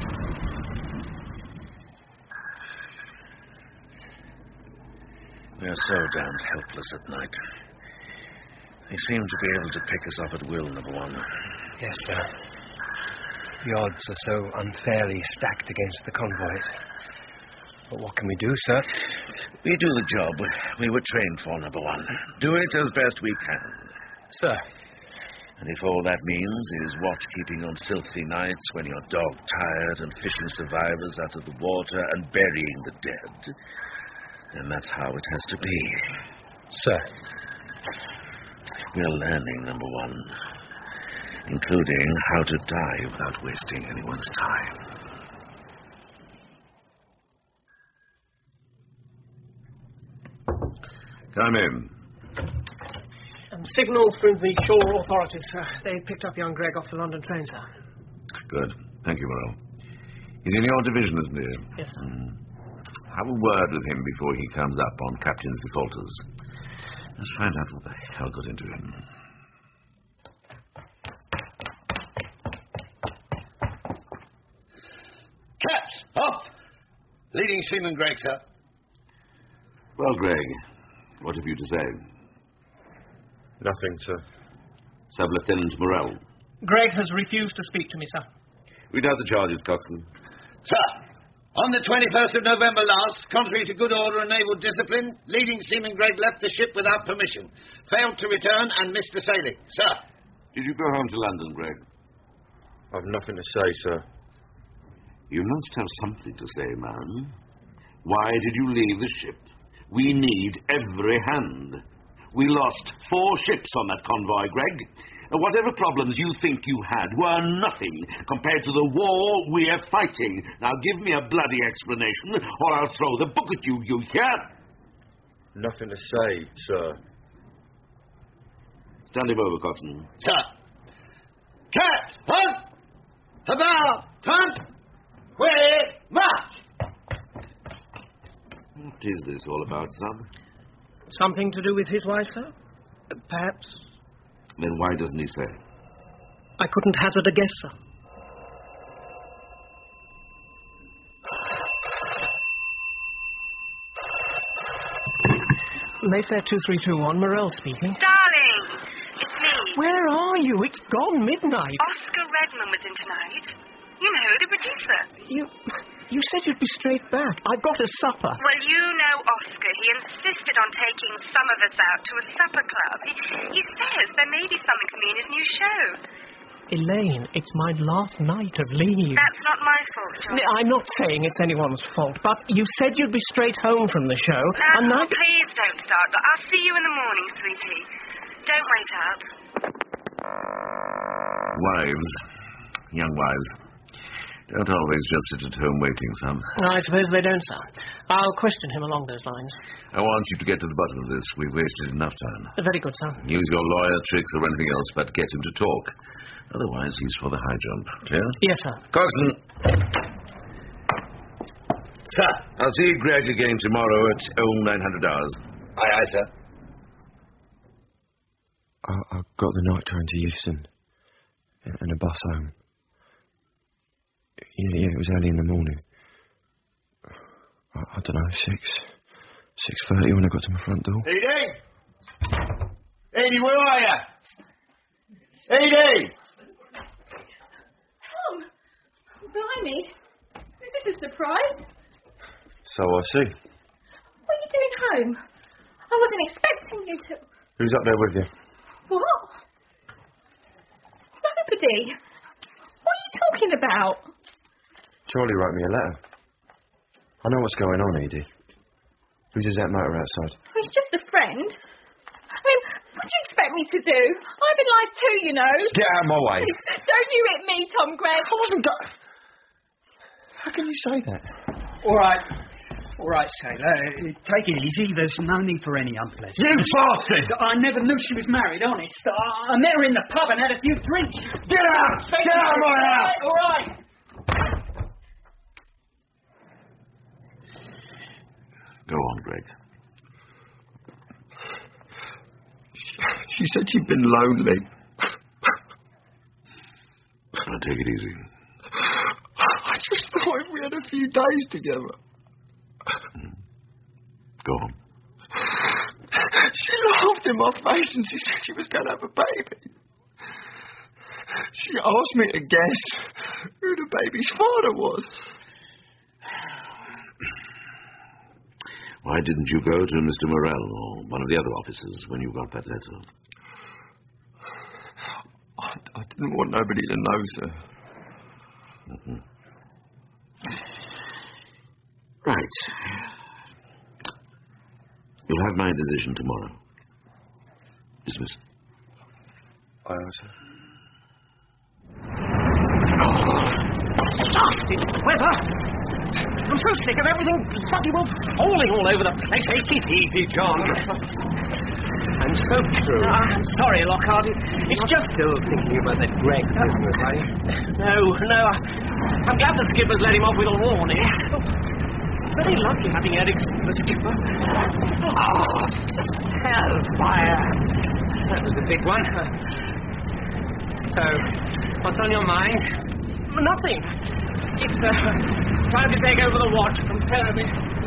We are so damned helpless at night. They seem to be able to pick us off at will, number one. Yes, sir. The odds are so unfairly stacked against the convoy. But what can we do, sir? We do the job we were trained for, number one. Do it as best we can. Sir. And if all that means is watch-keeping on filthy nights when you're dog-tired and fishing survivors out of the water and burying the dead, then that's how it has to be. Sir. We're learning, number one, including how to die without wasting anyone's time. Come in. Signal through the shore authorities, sir. They picked up young Gregg off the London train, sir. Good. Thank you, Morrell. He's in your division, isn't he? Yes, sir. Have a word with him before he comes up on Captain's defaulters. Let's find out what the hell got into him. Caps, off! Leading Seaman Gregg, sir. Well, Gregg, what have you to say? Nothing, sir. Sub-Lieutenant Morrell. Gregg has refused to speak to me, sir. Read out the charges, Coxswain. Sir, on the 21st of November last, contrary to good order and naval discipline, leading Seaman Gregg left the ship without permission, failed to return and missed the sailing. Sir. Did you go home to London, Gregg? I've nothing to say, sir. You must have something to say, man. Why did you leave the ship? We need every hand. We lost 4 ships on that convoy, Gregg. Whatever problems you think you had were nothing compared to the war we are fighting. Now give me a bloody explanation, or I'll throw the book at you, you hear? Nothing to say, sir. Stand him over, Coxswain. Sir. Caps, hunt! About, hunt! Quick, march! What is this all about, son? Something to do with his wife, sir? Perhaps. Then why doesn't he say? I couldn't hazard a guess, sir. Mayfair 2321, Morrell speaking. Darling, it's me. Where are you? It's gone midnight. Oscar Redman was in tonight. You know, the producer. You said you'd be straight back. I've got a supper. Well, you know Oscar. He insisted on taking some of us out to a supper club. He says there may be something for me in his new show. Elaine, it's my last night of leave. That's not my fault, John. I'm not saying it's anyone's fault, but you said you'd be straight home from the show, and I... Please don't start. I'll see you in the morning, sweetie. Don't wait up. Wives. Young wives. Don't always just sit at home waiting, son. I suppose they don't, sir. I'll question him along those lines. I want you to get to the bottom of this. We've wasted enough time. Very good, sir. Use your lawyer tricks or anything else, but get him to talk. Otherwise, he's for the high jump. Clear? Yes, sir. Coxswain. Sir. I'll see Gregg again tomorrow at 0900 hours. Aye, aye, sir. I got the night train to Euston and a bus home. Yeah, it was early in the morning. I don't know, 6:30 when I got to my front door. Edie! Edie, where are you? Edie! Tom! Blimey. Is this a surprise? So I see. What are you doing home? I wasn't expecting you to... Who's up there with you? What? Nobody. What are you talking about? Charlie wrote me a letter. I know what's going on, Edie. Who's his that motor outside? Oh, he's just a friend. I mean, what do you expect me to do? I'm in life too, you know. Get out of my way. Don't you hit me, Tom Gregg. I wasn't How can you say that? All right, sailor. Take it easy. There's no need for any unpleasantness. You bastard! I never knew she was married, honest. I met her in the pub and had a few drinks. Get out! Get out of my house! All right. Go on, Greg. She said she'd been lonely. Now, take it easy. I just thought if we had a few days together. Go on. She laughed in my face and she said she was going to have a baby. She asked me to guess who the baby's father was. Why didn't you go to Mr. Morell or one of the other officers when you got that letter? I didn't want nobody to know, sir. Mm-hmm. Right. You'll have my decision tomorrow. Dismissed. Aye, sir. Nasty weather! I'm so sick of everything bloody well falling all over the place. Take it easy, John. I'm so true. I'm sorry, Lockhart. It's just... Still thinking about that Greg business, are you? No. I'm glad the skipper's let him off with a warning. It's very lucky having Ericsson the skipper. Oh, hellfire. That was the big one. So, what's on your mind? Nothing. It's time to take over the watch from Kirby.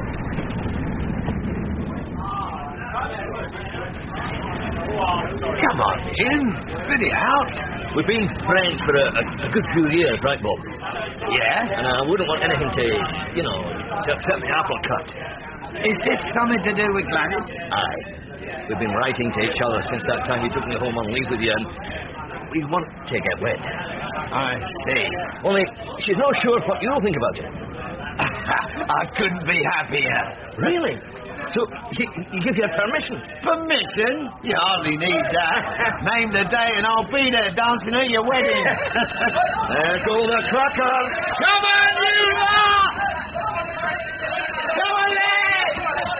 Come on, Jim. Spit it out. We've been friends for a good few years, right, Bob? Yeah? And I wouldn't want anything to, to upset the apple cut. Is this something to do with Gladys? Aye. We've been writing to each other since that time you took me home on leave with you, and we want to get wed. I see. Only, she's not sure what you think about it. I couldn't be happier. Really? So, you give your permission? Permission? You hardly need that. Name the day and I'll be there dancing at your wedding. There go the crackers. Come on, you lot! Come on, lads!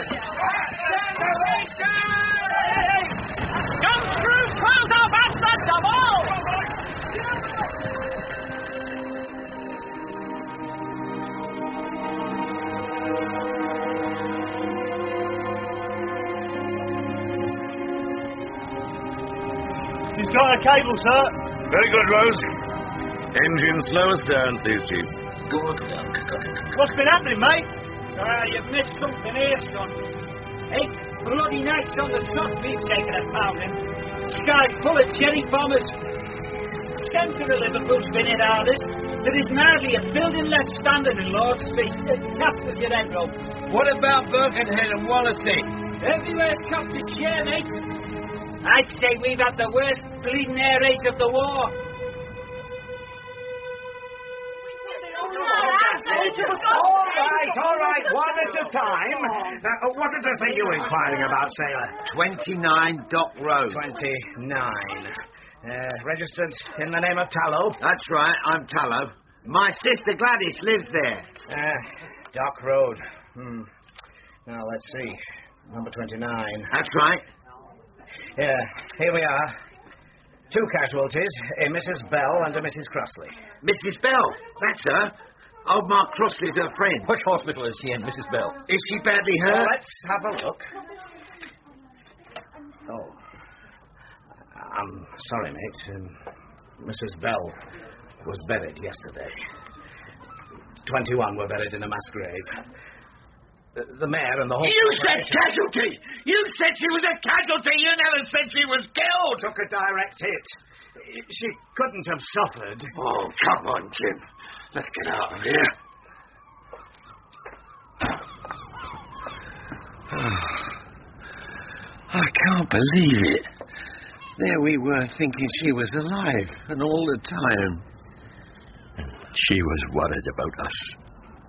Come through, close our bastards of all! He's got a cable, sir. Very good, Rose. Engine slow astern, please, Chief. Good. What's been happening, mate? You've missed something here, son. 8 bloody nights on the truck we've taken a pounding. Sky full of cherry bombers. Centre of Liverpool's been hit hardest. There isn't hardly a building left standing in Lord's Street. Cast with your head, Rob. What about Birkenhead and Wallasey? Everywhere's copped its share, mate. I'd say we've had the worst bleeding air raids of the war. All right, one at a time. What address are you inquiring about, sailor? 29 Dock Road. 29. Registered in the name of Tallow? That's right, I'm Tallow. My sister Gladys lives there. Dock Road. Now, let's see. Number 29. That's right. Yeah, here we are. 2 casualties, a Mrs. Bell and a Mrs. Crossley. Mrs. Bell? That's her. Old Mark Crossley's her friend. Which hospital is she in, Mrs. Bell? Is she badly hurt? Well, let's have a look. Oh. I'm sorry, mate. Mrs. Bell was buried yesterday. 21 were buried in a mass grave. The mayor and the whole... You said casualty! You said she was a casualty! You never said she was killed! Took a direct hit. She couldn't have suffered. Oh, come on, Jim. Let's get out of here. I can't believe it. There we were thinking she was alive, and all the time she was worried about us.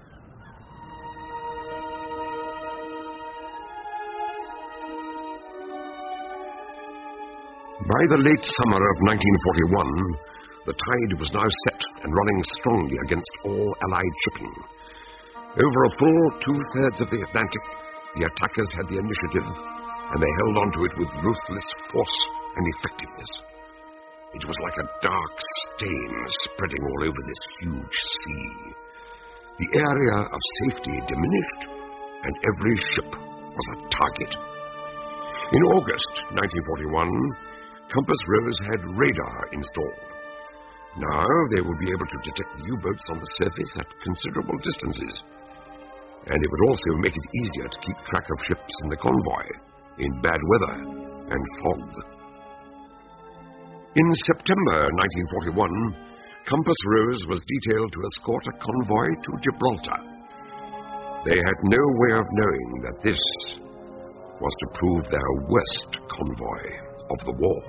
By the late summer of 1941, the tide was now set and running strongly against all Allied shipping. Over a full 2/3 of the Atlantic, the attackers had the initiative, and they held on to it with ruthless force and effectiveness. It was like a dark stain spreading all over this huge sea. The area of safety diminished, and every ship was a target. In August 1941, Compass Rose had radar installed. Now they would be able to detect U-boats on the surface at considerable distances. And it would also make it easier to keep track of ships in the convoy in bad weather and fog. In September 1941, Compass Rose was detailed to escort a convoy to Gibraltar. They had no way of knowing that this was to prove their worst convoy of the war.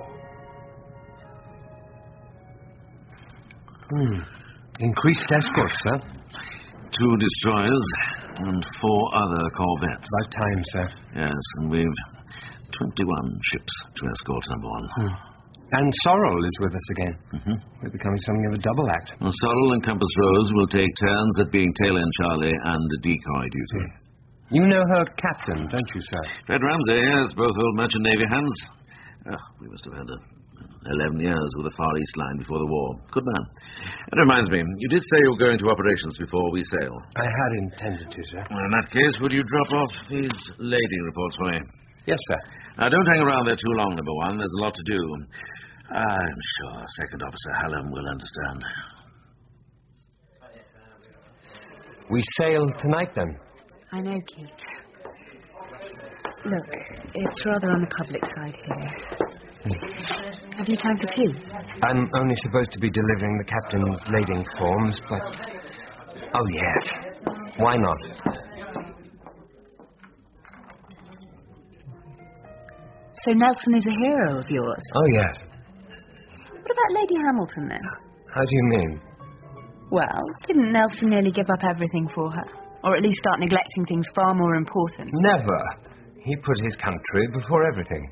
Increased escort, sir. 2 destroyers and 4 other corvettes. About time, sir. Yes, and we've 21 ships to escort, number 1. And Sorrel is with us again. We're becoming something of a double act. Well, Sorrel and Compass Rose will take turns at being tail-end Charlie and the decoy duty. You know her captain, don't you, sir? Fred Ramsey, yes, both old merchant navy hands. We must have had 11 years with the Far East Line before the war. Good man. That reminds me, you did say you were going to operations before we sail. I had intended to, sir. Well, in that case, would you drop off these lading reports for me? Yes, sir. Now, don't hang around there too long, number 1. There's a lot to do. I'm sure Second Officer Hallam will understand. We sail tonight, then? I know, Keith. Look, it's rather on the public side here. Have you time for tea? I'm only supposed to be delivering the captain's lading forms, but... Oh, yes. Why not? So Nelson is a hero of yours? Oh, yes. What about Lady Hamilton, then? How do you mean? Well, didn't Nelson nearly give up everything for her? Or at least start neglecting things far more important? Never. He put his country before everything.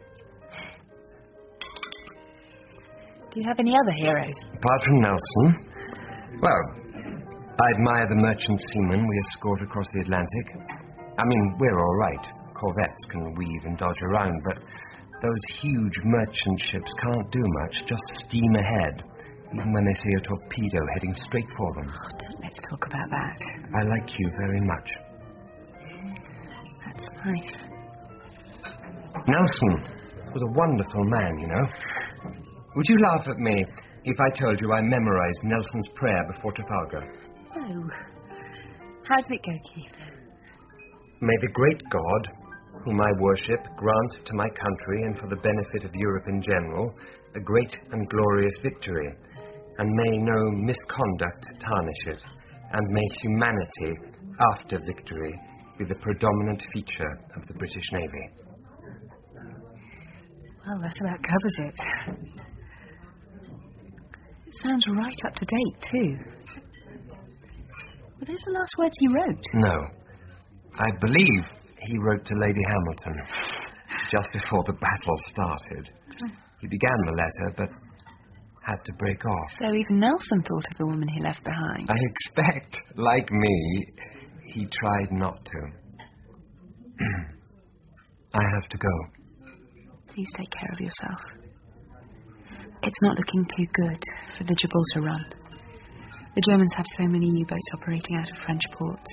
Do you have any other heroes? Apart from Nelson? Well, I admire the merchant seamen we escort across the Atlantic. I mean, we're all right. Corvettes can weave and dodge around, but those huge merchant ships can't do much, just steam ahead, even when they see a torpedo heading straight for them. Oh, let's talk about that. I like you very much. That's nice. Nelson was a wonderful man, you know. Would you laugh at me if I told you I memorized Nelson's prayer before Trafalgar? No. How does it go, Keith? May the great God, whom I worship, grant to my country and for the benefit of Europe in general, a great and glorious victory, and may no misconduct tarnish it, and may humanity, after victory, be the predominant feature of the British Navy. Well, that about covers it. It sounds right up to date, too. Were those the last words he wrote? No. I believe he wrote to Lady Hamilton just before the battle started. He began the letter, but had to break off. So even Nelson thought of the woman he left behind. I expect, like me, he tried not to. I have to go. Please take care of yourself. It's not looking too good for the Gibraltar run. The Germans have so many U-boats operating out of French ports.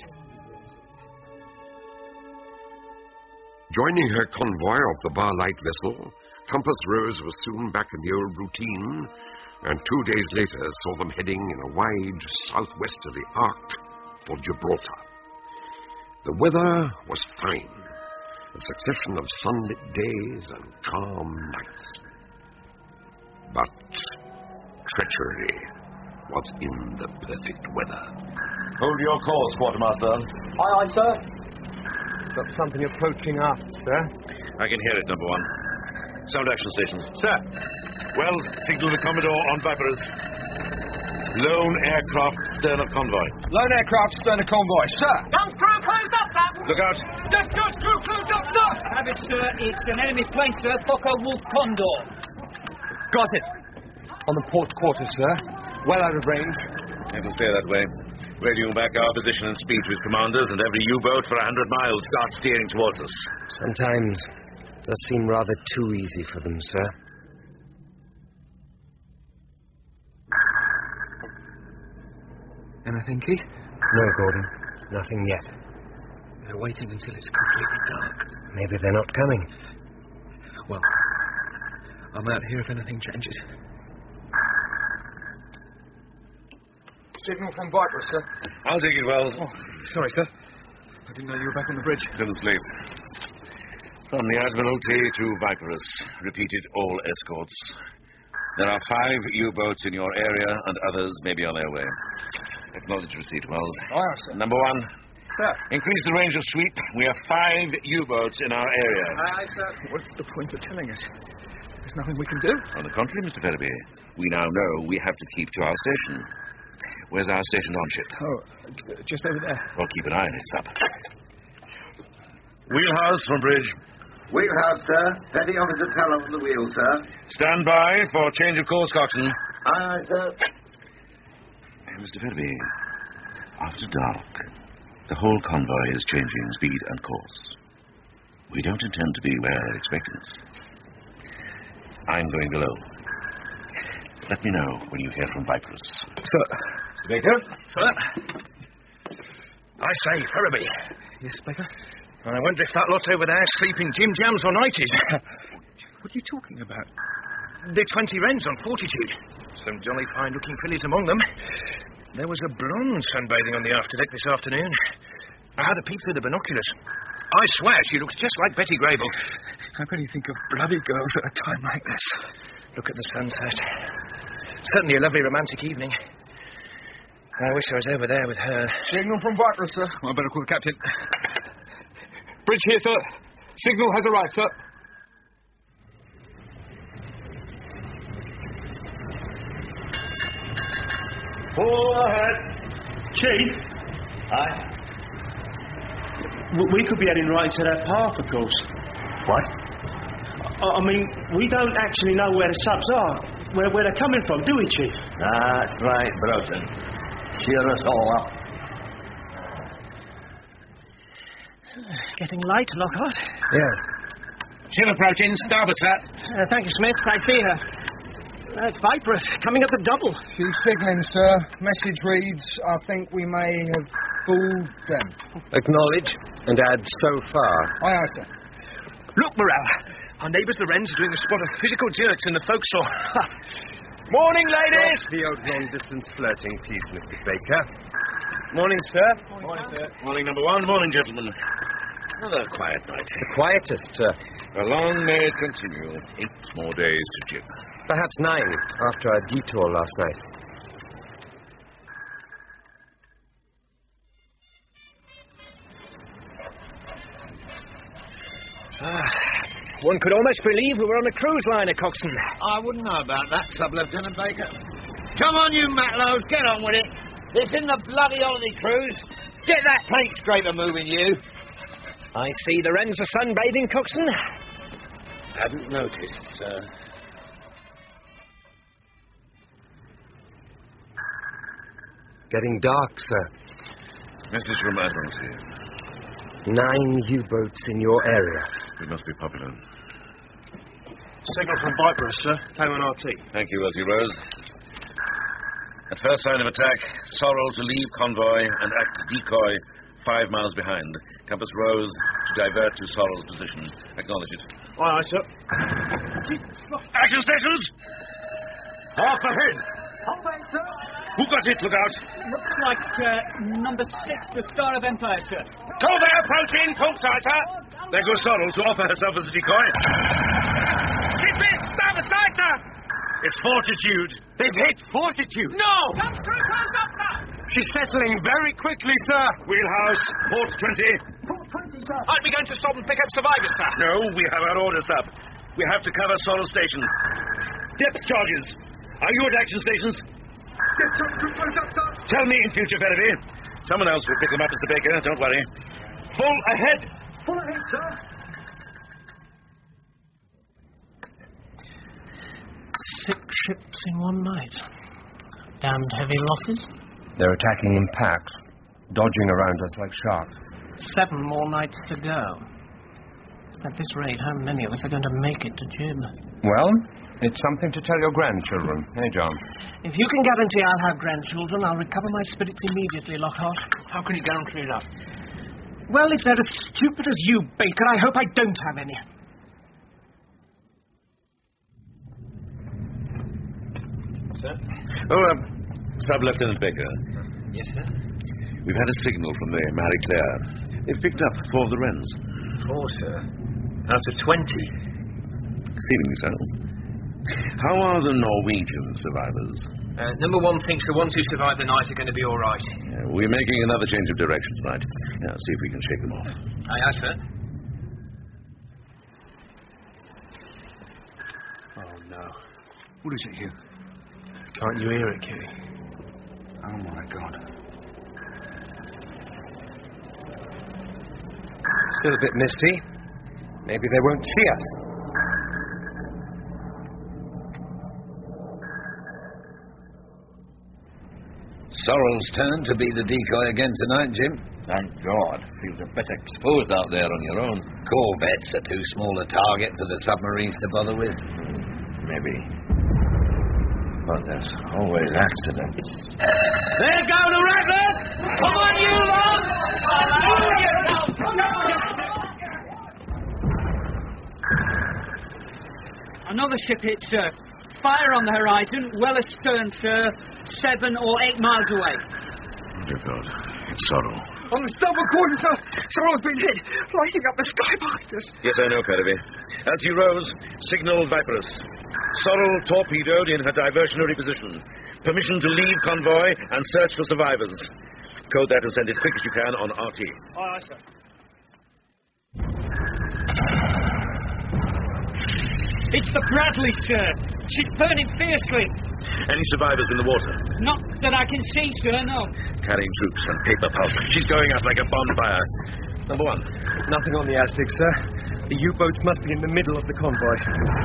Joining her convoy of the Bar-Light vessel, Compass Rose was soon back in the old routine, and 2 days later saw them heading in a wide southwesterly arc for Gibraltar. The weather was fine, a succession of sunlit days and calm nights. But treachery was in the perfect weather. Hold your course, Quartermaster. Aye, aye, sir. Got something approaching aft, sir. I can hear it, number 1. Sound action stations. Sir. Wells, signal the Commodore on Vipers. Lone aircraft stern of convoy. Lone aircraft stern of convoy, sir. Guns crew closed up, sir. Look out. Left guns crew closed up, sir. Have it, sir. It's an enemy plane, sir. Fokker Wolf Condor. Got it. On the port quarter, sir. Well out of range. I can stay that way. Radioing back our position and speed to his commanders, and every U-boat for 100 miles starts steering towards us. Sometimes it does seem rather too easy for them, sir. Anything, Keith? No, Gordon. Nothing yet. They're waiting until it's completely dark. Maybe they're not coming. Well, I'm out here if anything changes. Signal from Viper, sir. I'll take it, Wells. Oh, sorry, sir. I didn't know you were back on the bridge. Didn't sleep. From the Admiralty to Viperus. Repeated all escorts. There are 5 U-boats in your area, and others may be on their way. Acknowledge receipt, Wells. Aye, sir. Number 1. Sir. Increase the range of sweep. We have 5 U-boats in our area. Aye, sir. What's the point of telling us? There's nothing we can do. On the contrary, Mr. Ferriby, we now know we have to keep to our station. Where's our station on ship? Oh, just over there. Well, keep an eye on it, sir. Wheelhouse from bridge. Wheelhouse, sir. Petty Officer Tallow on the wheel, sir. Stand by for change of course, coxswain. Aye, sir. Mr. Ferriby, after dark, the whole convoy is changing speed and course. We don't intend to be where they're expecting us. I'm going below. Let me know when you hear from Viperus. Sir. Mr. Baker? Sir. I say, Ferriby. Yes, Baker? I wonder if that lot over there sleeping Jim Jams or nighties. What are you talking about? The 20 wrens on Fortitude. Some jolly fine-looking fillies among them. There was a blonde sunbathing on the afterdeck this afternoon. I had a peep through the binoculars. I swear she looks just like Betty Grable. How can you think of bloody girls at a time like this? Look at the sunset. Certainly a lovely romantic evening. I wish I was over there with her. Signal from Viper, sir. I better call the captain. Bridge here, sir. Signal has arrived, sir. Pull ahead. Chief? Aye? We could be heading right into that park, of course. What? I mean, we don't actually know where the subs are, where they're coming from, do we, Chief? That's right, Broughton. Cheer us all up. Getting light, Lockhart. Yes. Ship approaching, starboard, sir. Thank you, Smith. I see her. It's Viperus, coming up the double. She's signalling, sir. Message reads, I think we may have fooled them. Acknowledge and add so far. Aye, aye, sir. Look, Morale. Our neighbours the wrens are doing a spot of physical jerks in the forecastle. Morning, ladies! Stop the old long-distance flirting, please, Mr. Baker. Morning, sir. Morning, sir. Morning, number 1. Morning, gentlemen. Another quiet night. The quietest, sir. Long may it continue. 8 more days to jib. Perhaps 9, after our detour last night. One could almost believe we were on a cruise liner, Coxswain. I wouldn't know about that, Sub-Lieutenant Baker. Come on, you matlows, get on with it. This isn't a bloody holiday cruise. Get that tank scraper moving, you. I see the wrens are sunbathing, Coxswain. Hadn't noticed, sir. Getting dark, sir. Message from Admiralty. 9 U-boats in your area. It must be popular. Signal from Viperus, sir. KNRT. Thank you, Elsie Rose. At first sign of attack, Sorrel to leave convoy and act decoy 5 miles behind. Compass Rose to divert to Sorrel's position. Acknowledge it. Aye, aye, sir. Action stations! Off ahead! Hold sir. Who got it? Look out! Looks like number 6, the Star of Empire, sir. Convoy approaching! Port side, sir! There goes Sorrel to offer herself as a decoy. Keep it! Starboard side, sir! It's Fortitude. They've hit Fortitude. No! Come through, close up, sir! She's settling very quickly, sir. Wheelhouse, port 20. Port 20, sir. Aren't we going to stop and pick up survivors, sir? No, we have our orders up. We have to cover Sorrel Station. Depth charges. Are you at action stations? Tell me in future, Ferriby. Someone else will pick them up, Mr. Baker. Don't worry. Full ahead. Full ahead, sir. 6 ships in one night. Damned heavy losses. They're attacking in packs, dodging around us like sharks. 7 more nights to go. At this rate, how many of us are going to make it to Jib? Well, it's something to tell your grandchildren. Hey, John? If you can guarantee I'll have grandchildren, I'll recover my spirits immediately, Lockhart. How can you guarantee that? Well, if they're as stupid as you, Baker, I hope I don't have any. Sir? Oh, Sub-Lieutenant Baker. Yes, sir? We've had a signal from the Marie Claire. They've picked up 4 of the Wrens. 4, sir. Out of 20. Seemingly so. How are the Norwegian survivors? Number 1 thinks the ones who survived the night are going to be all right. We're making another change of direction tonight. See if we can shake them off. Aye, aye, sir. Oh, no. What is it, Hugh? Can't you hear it, Kitty? Oh, my God. Still a bit misty. Maybe they won't see us. Sorrel's turn to be the decoy again tonight, Jim. Thank God. Feels a bit exposed out there on your own. Corvettes are too small a target for the submarines to bother with. Maybe. But there's always accidents. There go the rattlers! Come on, you lot! Another ship hit, sir. Fire on the horizon, well astern, sir. 7 or 8 miles away. Dear God, it's Sorrel. On the starboard quarter, sir. Sorrel's been hit, lighting up the sky behind us. Yes, I know, Perrevy. As he rose, signal Viperus. Sorrel torpedoed in her diversionary position. Permission to leave convoy and search for survivors. Code that and send it quick as you can on RT. Aye, sir. It's the Bradley, sir. She's burning fiercely. Any survivors in the water? Not that I can see, sir, no. Carrying troops and paper pulp. She's going out like a bonfire. Number 1. Nothing on the Aztec, sir. The U-boats must be in the middle of the convoy.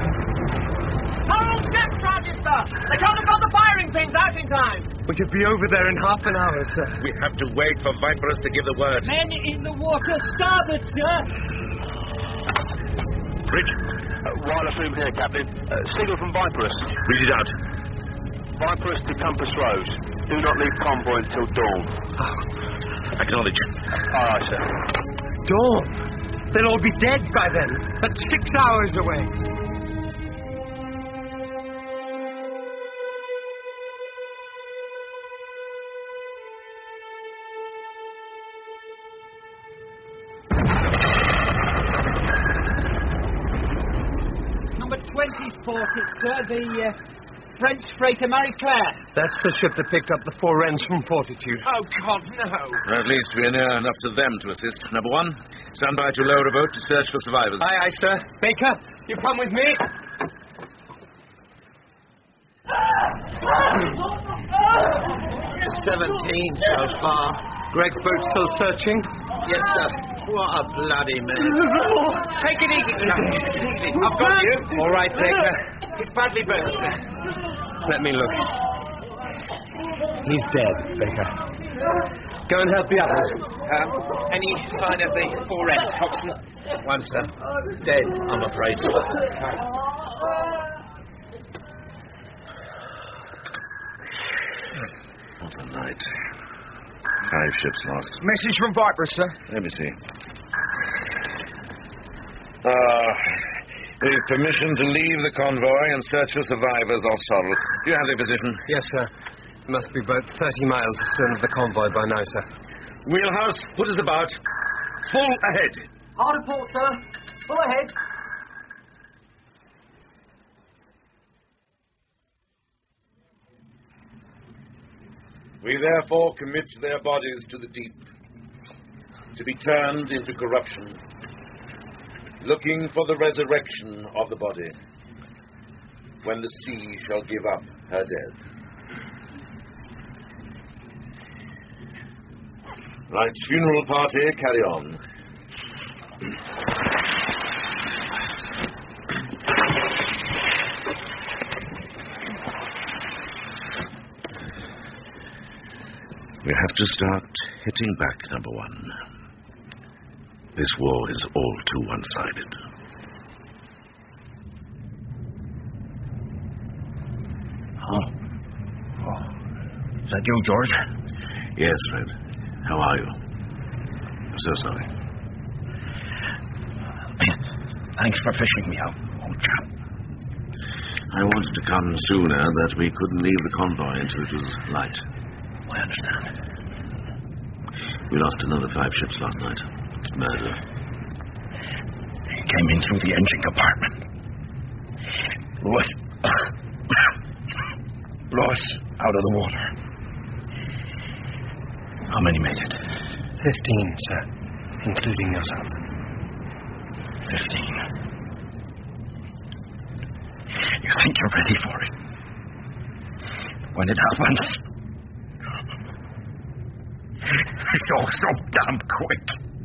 Hold ship, Sergeant, sir! They can't have got the firing pins out in time! We could be over there in half an hour, sir. We have to wait for Viperus to give the word. Men in the water, starboard, sir! Bridge. Wireless room here, Captain. Signal from Viperus. Read it out. Viperus to Compass Rose. Do not leave convoy until dawn. Acknowledge. Aye, sir. Dawn? They'll all be dead by then. That's 6 hours away. Number 20's ported, sir. The French freighter Marie Claire. That's the ship that picked up the 4 Wrens from Fortitude. Oh, God, no. At least we're near enough to them to assist. Number 1, stand by to lower a boat to search for survivors. Aye, aye, sir. Baker, you come with me. 17 so far. Greg's boat still searching? Yes, sir. What a bloody mess. Take it easy, Captain. Take it easy. I've got you. All right, Baker. It's badly burnt, sir. Let me look. He's dead, Baker. Go and help the others. Any sign of the 4 Wrens, Hobson? 1, sir. Dead, I'm afraid, sir. What a night. 5 ships lost. Message from Viperus, sir. Let me see. With permission to leave the convoy and search for survivors off Sorrel. Do you have their position? Yes, sir. It must be about 30 miles astern of the convoy by now, sir. Wheelhouse, put us about. Full ahead. Hard to port, sir. Full ahead. We therefore commit their bodies to the deep, to be turned into corruption, looking for the resurrection of the body, when the sea shall give up her dead. Right, funeral party, carry on. We have to start hitting back, number 1. This war is all too one-sided. Is that you, George? Yes, Fred. How are you? So sorry. Thanks for fishing me out, old chap. I wanted to come sooner, but we couldn't leave the convoy until it was light. I understand. We lost another 5 ships last night. It's murder. He came in through the engine compartment. Blew us out of the water. How many made it? 15, sir, including yourself. 15. You think you're ready for it? When it happens, it's all so damn quick.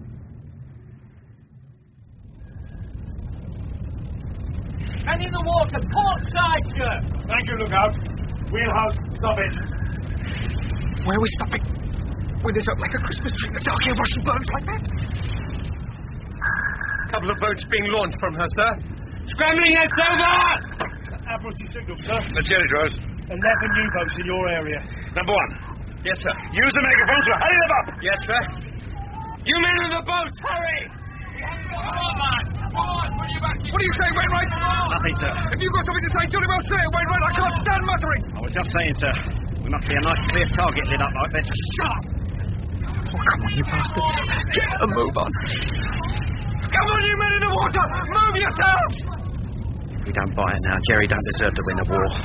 And in the water, port side, sir. Thank you, lookout. Wheelhouse, stop it. Where are we stopping? With this up like a Christmas tree, the dark air Russian birds like that? Couple of boats being launched from her, sir. Scrambling heads over! Admiralty signal, sir. The cherry drawers. 11 U-boats in your area. Number 1. Yes, sir. Use the megaphone to hurry them up. Yes, sir. You men in the boats, hurry! Come on, man. Come on, put you back in. What are you saying, Wainwright? Nothing, sir. If you've got something to say, jolly well say it, Wainwright. I can't stand muttering. I was just saying, sir. We must be a nice clear target lit up like this. Shut up! Oh, come on, you bastards. Get a move on. Come on, you men in the water! Move yourselves! If we don't buy it now, Jerry don't deserve to win the war.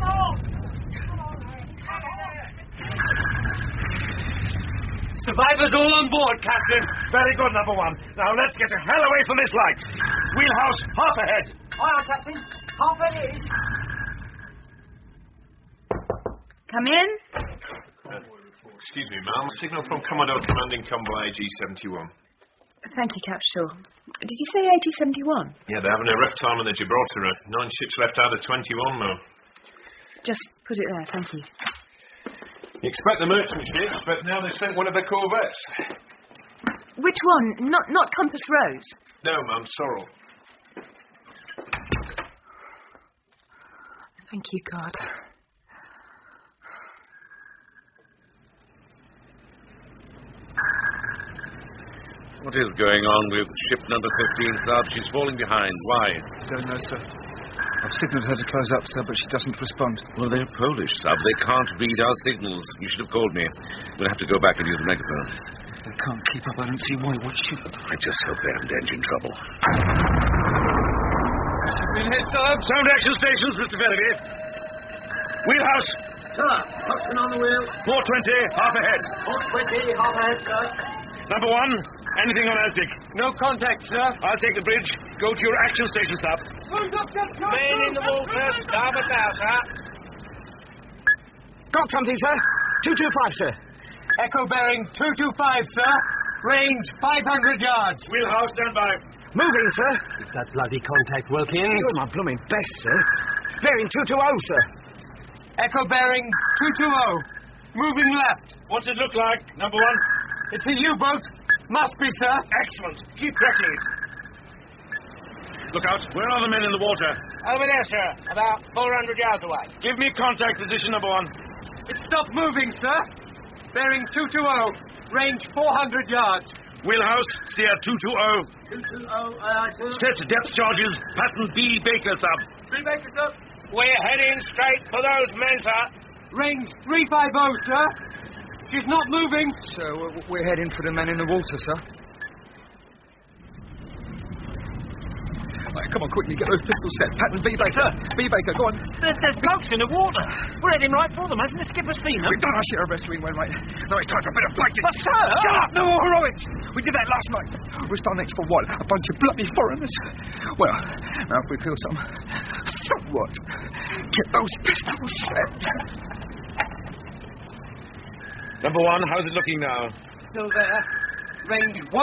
Survivors all on board, Captain. Very good, number 1. Now let's get the hell away from this light. Wheelhouse, half ahead. Aye, Captain. Half it is. Come in. Excuse me, ma'am. Signal from Commodore Commanding Convoy AG-71. Thank you, Cap Shaw. Did you say AG-71? Yeah, they're having a rough time on the Gibraltar. 9 ships left out of 21, ma'am. Just put it there, thank you. You expect the merchant ships, but now they've sent one of their corvettes. Which one? Not Compass Rose? No, ma'am, Sorrel. Thank you, God. What is going on with ship number 15, Sub? She's falling behind. Why? Don't know, sir. I've signalled her to close up, sir, but she doesn't respond. Well, they're Polish, Sub. They can't read our signals. You should have called me. We'll have to go back and use the megaphone. They can't keep up. I don't see why. What ship? I just hope they haven't engine trouble. Been hit, sir. Sound action stations, Mr. Ferriby. Wheelhouse. Sir, Hudson on the wheel. 420, half ahead. 420, half ahead, sir. Number 1, anything on Aztec? No contact, sir. I'll take the bridge. Go to your action station, Sub. Man in the water, starboard bow, sir. Got something, sir. 225, sir. Echo bearing 225, sir. Range 500 yards. Wheelhouse, stand by. Moving, sir. It's that bloody contact, Wilkins. You're my blooming best, sir. Bearing 220, sir. Echo bearing 220. Moving left. What's it look like, number 1? It's a U-boat. Must be, sir. Excellent. Keep tracking it. Look out. Where are the men in the water? Over there, sir. About 400 yards away. Give me contact position, number 1. It stopped moving, sir. Bearing 220. Range 400 yards. Wheelhouse, steer 220. 220, aye, sir. Set depth charges. Pattern B Baker, Sub. B Baker, sir. We're heading straight for those men, sir. Range 350, sir. She's not moving. Sir, we're heading for the men in the water, sir. Right, come on, quickly, get those pistols set. Pattern B Baker. B Baker, go on. There's blokes in the water. We're heading right for them. Hasn't the skipper seen them? We've done our share of rescuing, Wainwright. Now it's time for a bit of fighting. But, sir! Shut up! No more heroics! We did that last night. We're starting next for what? A bunch of bloody foreigners. Well, now if we feel some... So what? Get those pistols set. Number 1, how's it looking now? Still there. Range 150.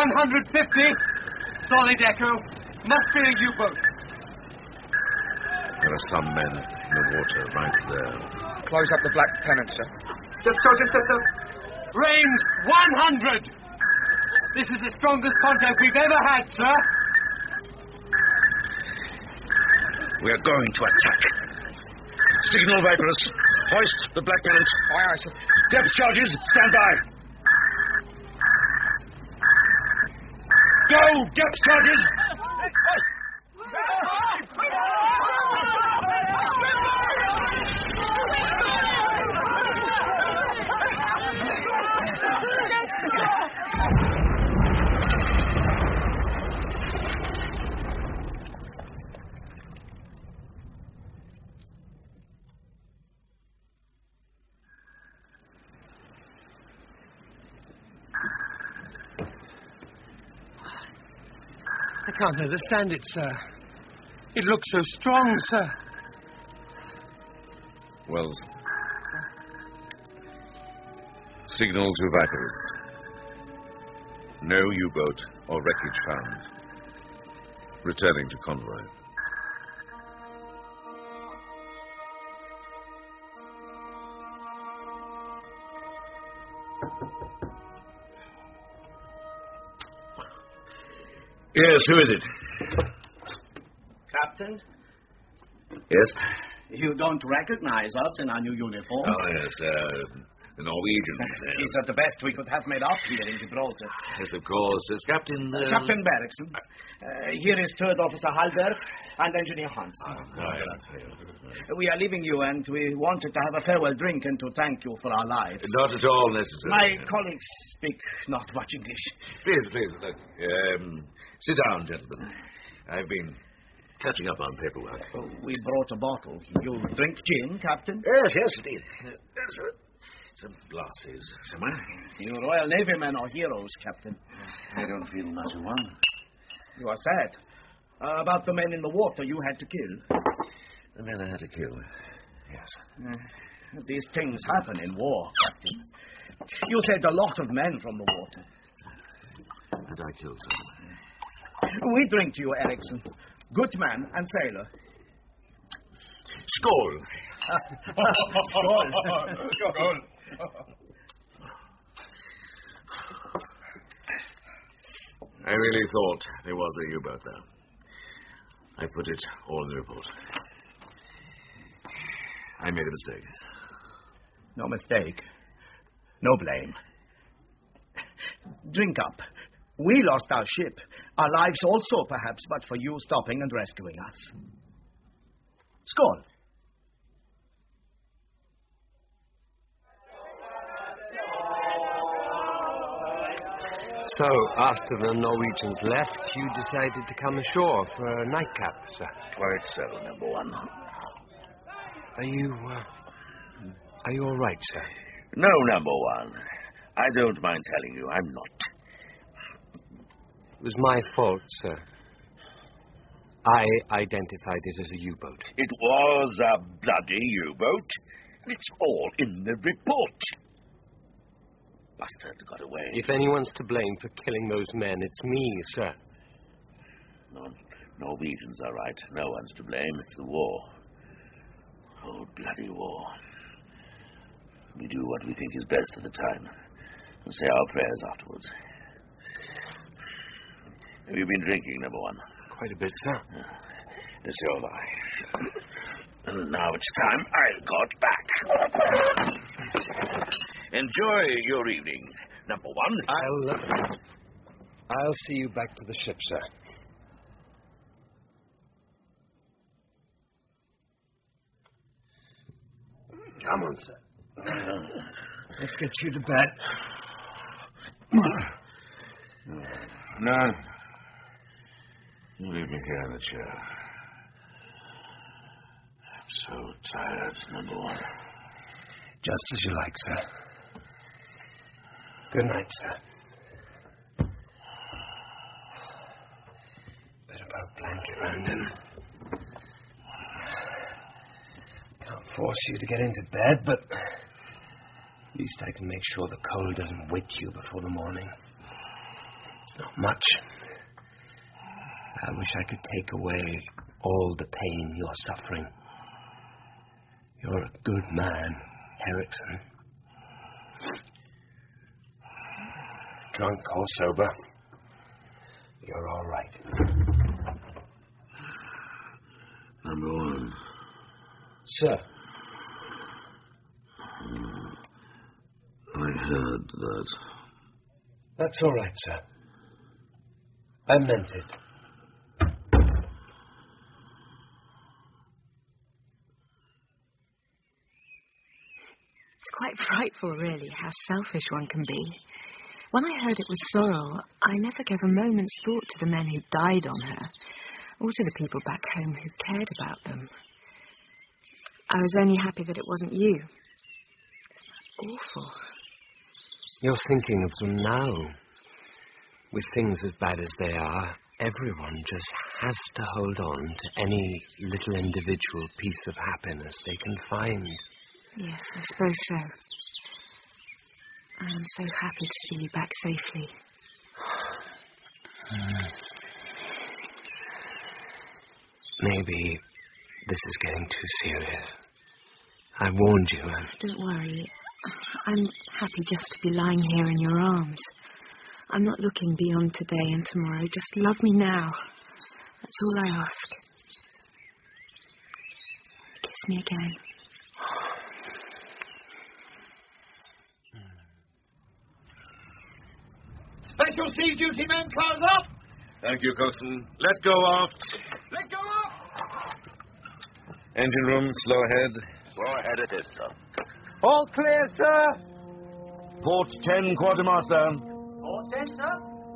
Solid echo. Must be a U-boat. There are some men in the water right there. Close up the black pennant, sir. Just, Range 100. This is the strongest contact we've ever had, sir. We are going to attack. Signal Viperus. Hoist the black pennant. Aye, aye, sir. Depth charges, stand by. Go! Get started! I can't understand it, sir. It looks so strong, sir. Wells. Signal to Vipers. No U-boat or wreckage found. Returning to convoy. Yes, who is it? Captain, Yes? you don't recognize us in our new uniforms. Oh, yes, the Norwegians. These are the best we could have made up here in Gibraltar. Yes, of course. It's Captain... Captain Bergson. Here is Third Officer Hallberg and Engineer Hansen. We are leaving you, and we wanted to have a farewell drink and to thank you for our lives. Not at all necessary. My colleagues speak not much English. Please, look. Sit down, gentlemen. I've been catching up on paperwork. We brought a bottle. You drink gin, Captain? Yes, indeed. Some glasses somewhere. You Royal Navy men are heroes, Captain. I don't feel much of one. You are sad. About the men in the water you had to kill. The men I had to kill. Yes. These things happen in war, Captain. You saved a lot of men from the water. And I killed some. We drink to you, Ericsson. Good man and sailor. Skål! Skål. I really thought there was a U-boat there. I put it all in the report. I made a mistake. No mistake. No blame. Drink up. We lost our ship. Our lives also, perhaps, but for you stopping and rescuing us. Skål. So, after the Norwegians left, you decided to come ashore for a nightcap, sir? Quite so, number one. Are you all right, sir? No, number one. I don't mind telling you, I'm not. It was my fault, sir. I identified it as a U-boat. It was a bloody U-boat. It's all in the report. Bastard got away. If anyone's to blame for killing those men, it's me, sir. No, Norwegians are right. No one's to blame. It's the war. Oh, bloody war. We do what we think is best at the time and say our prayers afterwards. Have you been drinking, number one? Quite a bit, sir. Yes, so have I. And now it's time I got back. Enjoy your evening, number one. I'll see you back to the ship, sir. Come on, sir. Let's get you to bed. No. You leave me here in the chair. I'm so tired, number one. Just as you like, sir. Good night, sir. Better put a blanket around him. Can't force you to get into bed, but at least I can make sure the cold doesn't wake you before the morning. It's not much. I wish I could take away all the pain you're suffering. You're a good man, Ericsson. Drunk or sober, you're all right. Number one. Sir. I heard that. That's all right, sir. I meant it. It's quite frightful, really, how selfish one can be. When I heard it was Sorrel, I never gave a moment's thought to the men who died on her, or to the people back home who cared about them. I was only happy that it wasn't you. Isn't that awful? You're thinking of them now. With things as bad as they are, everyone just has to hold on to any little individual piece of happiness they can find. Yes, I suppose so. I am so happy to see you back safely. Maybe this is getting too serious. I warned you. Don't worry. I'm happy just to be lying here in your arms. I'm not looking beyond today and tomorrow. Just love me now. That's all I ask. Kiss me again. Special sea duty men, cars up! Thank you, Coxswain. Let go aft. Let go up! Engine room, slow ahead. Slow ahead it is, sir. All clear, sir. Port 10, quartermaster. Port 10, sir.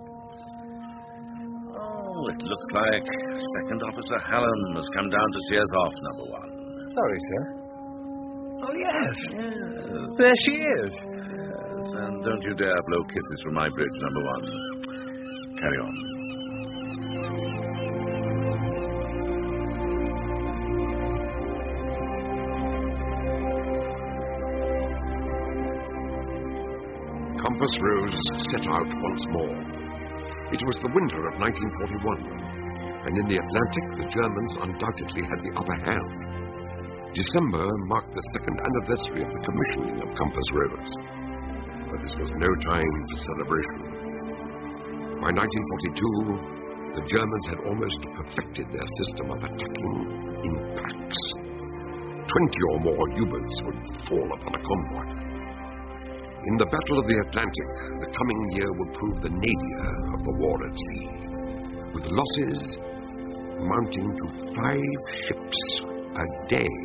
Oh, it looks like Second Officer Hallam has come down to see us off, number one. Sorry, sir. Oh, yes. Yes. There she is. Yes, and don't you dare blow kisses from my bridge, number one. Carry on. Compass Rose set out once more. It was the winter of 1941, and in the Atlantic the Germans undoubtedly had the upper hand. December marked the second anniversary of the commissioning of Compass Rose, but this was no time for celebration. By 1942, the Germans had almost perfected their system of attacking in packs. 20 or more U-boats would fall upon a convoy. In the Battle of the Atlantic, the coming year would prove the nadir of the war at sea, with losses amounting to 5 ships a day